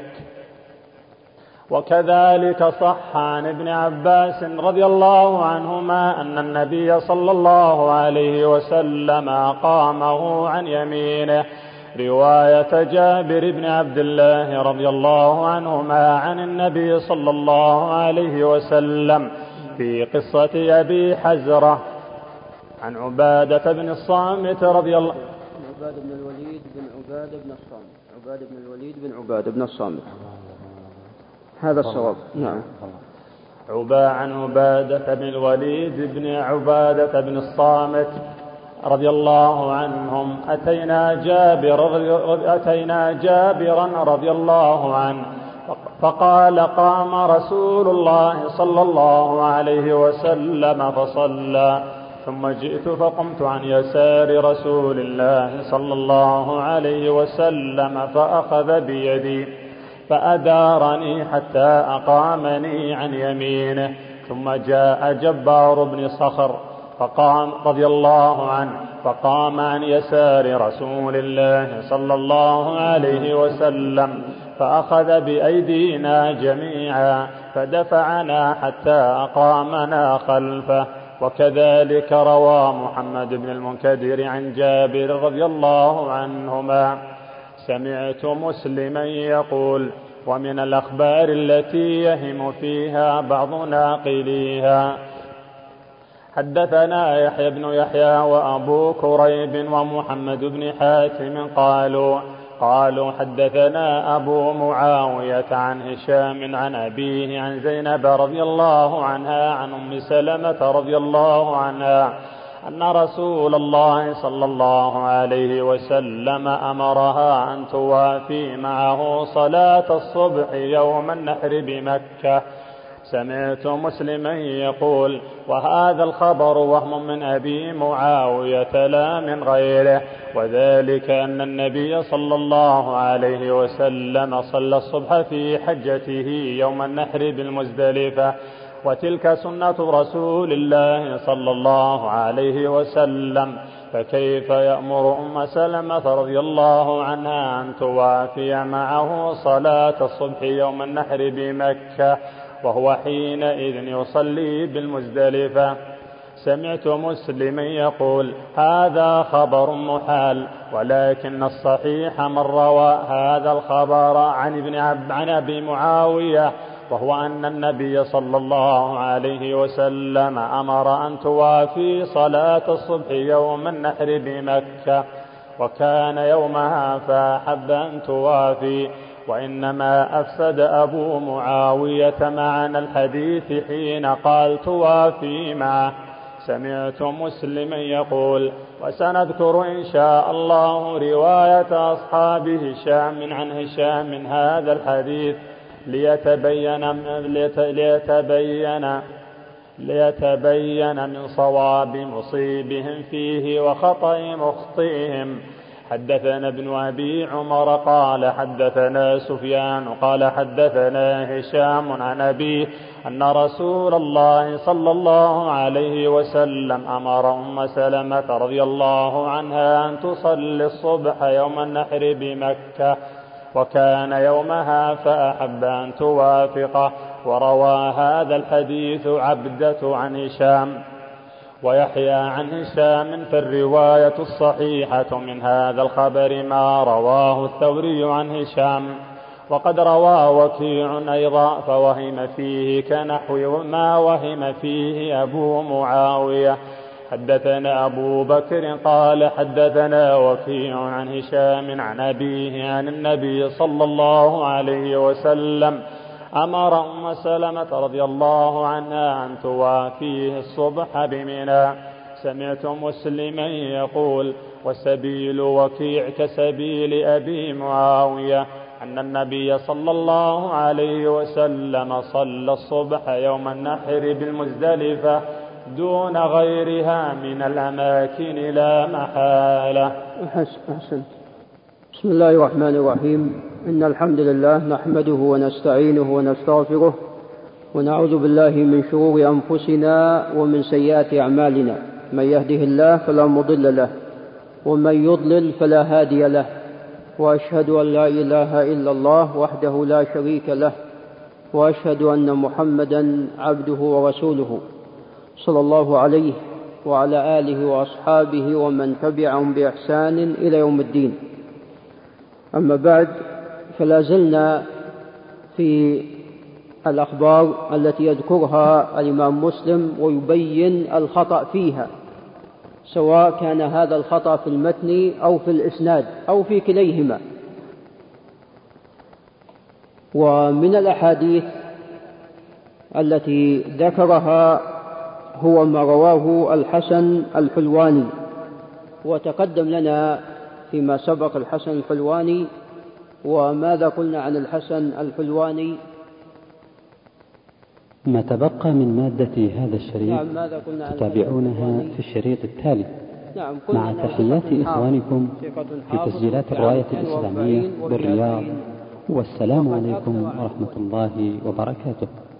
وكذلك صح عن ابن عباس رضي الله عنهما أن النبي صلى الله عليه وسلم أقامه عن يمينه، رواية جابر بن عبد الله رضي الله عنهما عن النبي صلى الله عليه وسلم في قصة أبي حزرة عن عبادة بن الصامت رضي الله عبادة بن الوليد بن عبادة بن الصامت عبادة بن الوليد بن عبادة بن الصامت هذا الصواب. نعم. عبا عن عبادة بن الوليد بن عبادة بن الصامت رضي الله عنهم أتينا جابر أتينا جابرا رضي الله عنه فقال قام رسول الله صلى الله عليه وسلم فصلى، ثم جئت فقمت عن يسار رسول الله صلى الله عليه وسلم فأخذ بيدي فأدارني حتى أقامني عن يمينه، ثم جاء جبار بن صخر فقام رضي الله عنه فقام عن يسار رسول الله صلى الله عليه وسلم فأخذ بأيدينا جميعا فدفعنا حتى أقامنا خلفه. وكذلك روى محمد بن المنكدر عن جابر رضي الله عنهما: سمعت مسلما يقول: ومن الأخبار التي يهم فيها بعض ناقليها: حدثنا يحيى بن يحيى وأبو كريب ومحمد بن حاتم قالوا قالوا حدثنا أبو معاوية عن هشام عن أبيه عن زينب رضي الله عنها عن أم سلمة رضي الله عنها أن رسول الله صلى الله عليه وسلم أمرها أن توافي معه صلاة الصبح يوم النحر بمكة. سمعت مسلما يقول: وهذا الخبر وهم من أبي معاوية لا من غيره، وذلك أن النبي صلى الله عليه وسلم صلى الصبح في حجته يوم النحر بالمزدلفة، وتلك سنة رسول الله صلى الله عليه وسلم، فكيف يأمر أم سلمة رضي الله عنها أن توافي معه صلاة الصبح يوم النحر بمكة وهو حينئذ يصلي بالمزدلفة؟ سمعت مسلما يقول: هذا خبر محال، ولكن الصحيح من روى هذا الخبر عن ابن عب عن أبي معاوية، وهو أن النبي صلى الله عليه وسلم أمر أن توافي صلاة الصبح يوم النحر بمكة، وكان يومها فأحب أن توافي. وإنما أفسد أبو معاوية معنى الحديث حين قال توافي معه. سمعت مسلما يقول: وسنذكر إن شاء الله رواية أصحاب هشام عن هشام هذا الحديث ليتبين ليتبين ليتبين من صواب مصيبهم فيه وخطأ مخطئهم. حدثنا ابن أبي عمر قال حدثنا سفيان قال حدثنا هشام عن أبيه أن رسول الله صلى الله عليه وسلم أمر أم سلمة رضي الله عنها أن تصلي الصبح يوم النحر بمكة، وكان يومها فأحب أن توافقه. وروى هذا الحديث عبدة عن هشام ويحيى عن هشام، في الرواية الصحيحة من هذا الخبر ما رواه الثوري عن هشام. وقد روى وكيع أيضا فوهم فيه كنحو ما وهم فيه أبو معاوية. حدثنا أبو بكر قال حدثنا وكيع عن هشام عن أبيه عن النبي صلى الله عليه وسلم أمر أم سلمة رضي الله عنها أن توافيه الصبح بمنى. سمعت مسلما يقول: وسبيل وكيع كسبيل أبي معاوية، أن النبي صلى الله عليه وسلم صلى الصبح يوم النحر بالمزدلفة دون غيرها من الأماكن لا محالة. أحسن. بسم الله الرحمن الرحيم. إن الحمد لله نحمده ونستعينه ونستغفره، ونعوذ بالله من شرور أنفسنا ومن سيئات أعمالنا. من يهده الله فلا مضل له، ومن يضلل فلا هادي له، وأشهد أن لا إله إلا الله وحده لا شريك له، وأشهد أن محمدا عبده ورسوله صلى الله عليه وعلى آله وأصحابه ومن تبعهم بإحسان إلى يوم الدين. أما بعد، فلا زلنا في الأخبار التي يذكرها الإمام مسلم ويبين الخطأ فيها، سواء كان هذا الخطأ في المتن أو في الإسناد أو في كليهما. ومن الأحاديث التي ذكرها هو ما رواه الحسن الحلواني، وتقدم لنا فيما سبق الحسن الحلواني. وماذا قلنا عن الحسن الحلواني؟ ما تبقى من مادة هذا الشريط نعم، ماذا قلنا عن تتابعونها في الشريط التالي. نعم، مع تحيات إخوانكم في تسجيلات الرواية الإسلامية بالرياض، والسلام عليكم ورحمة الله وبركاته.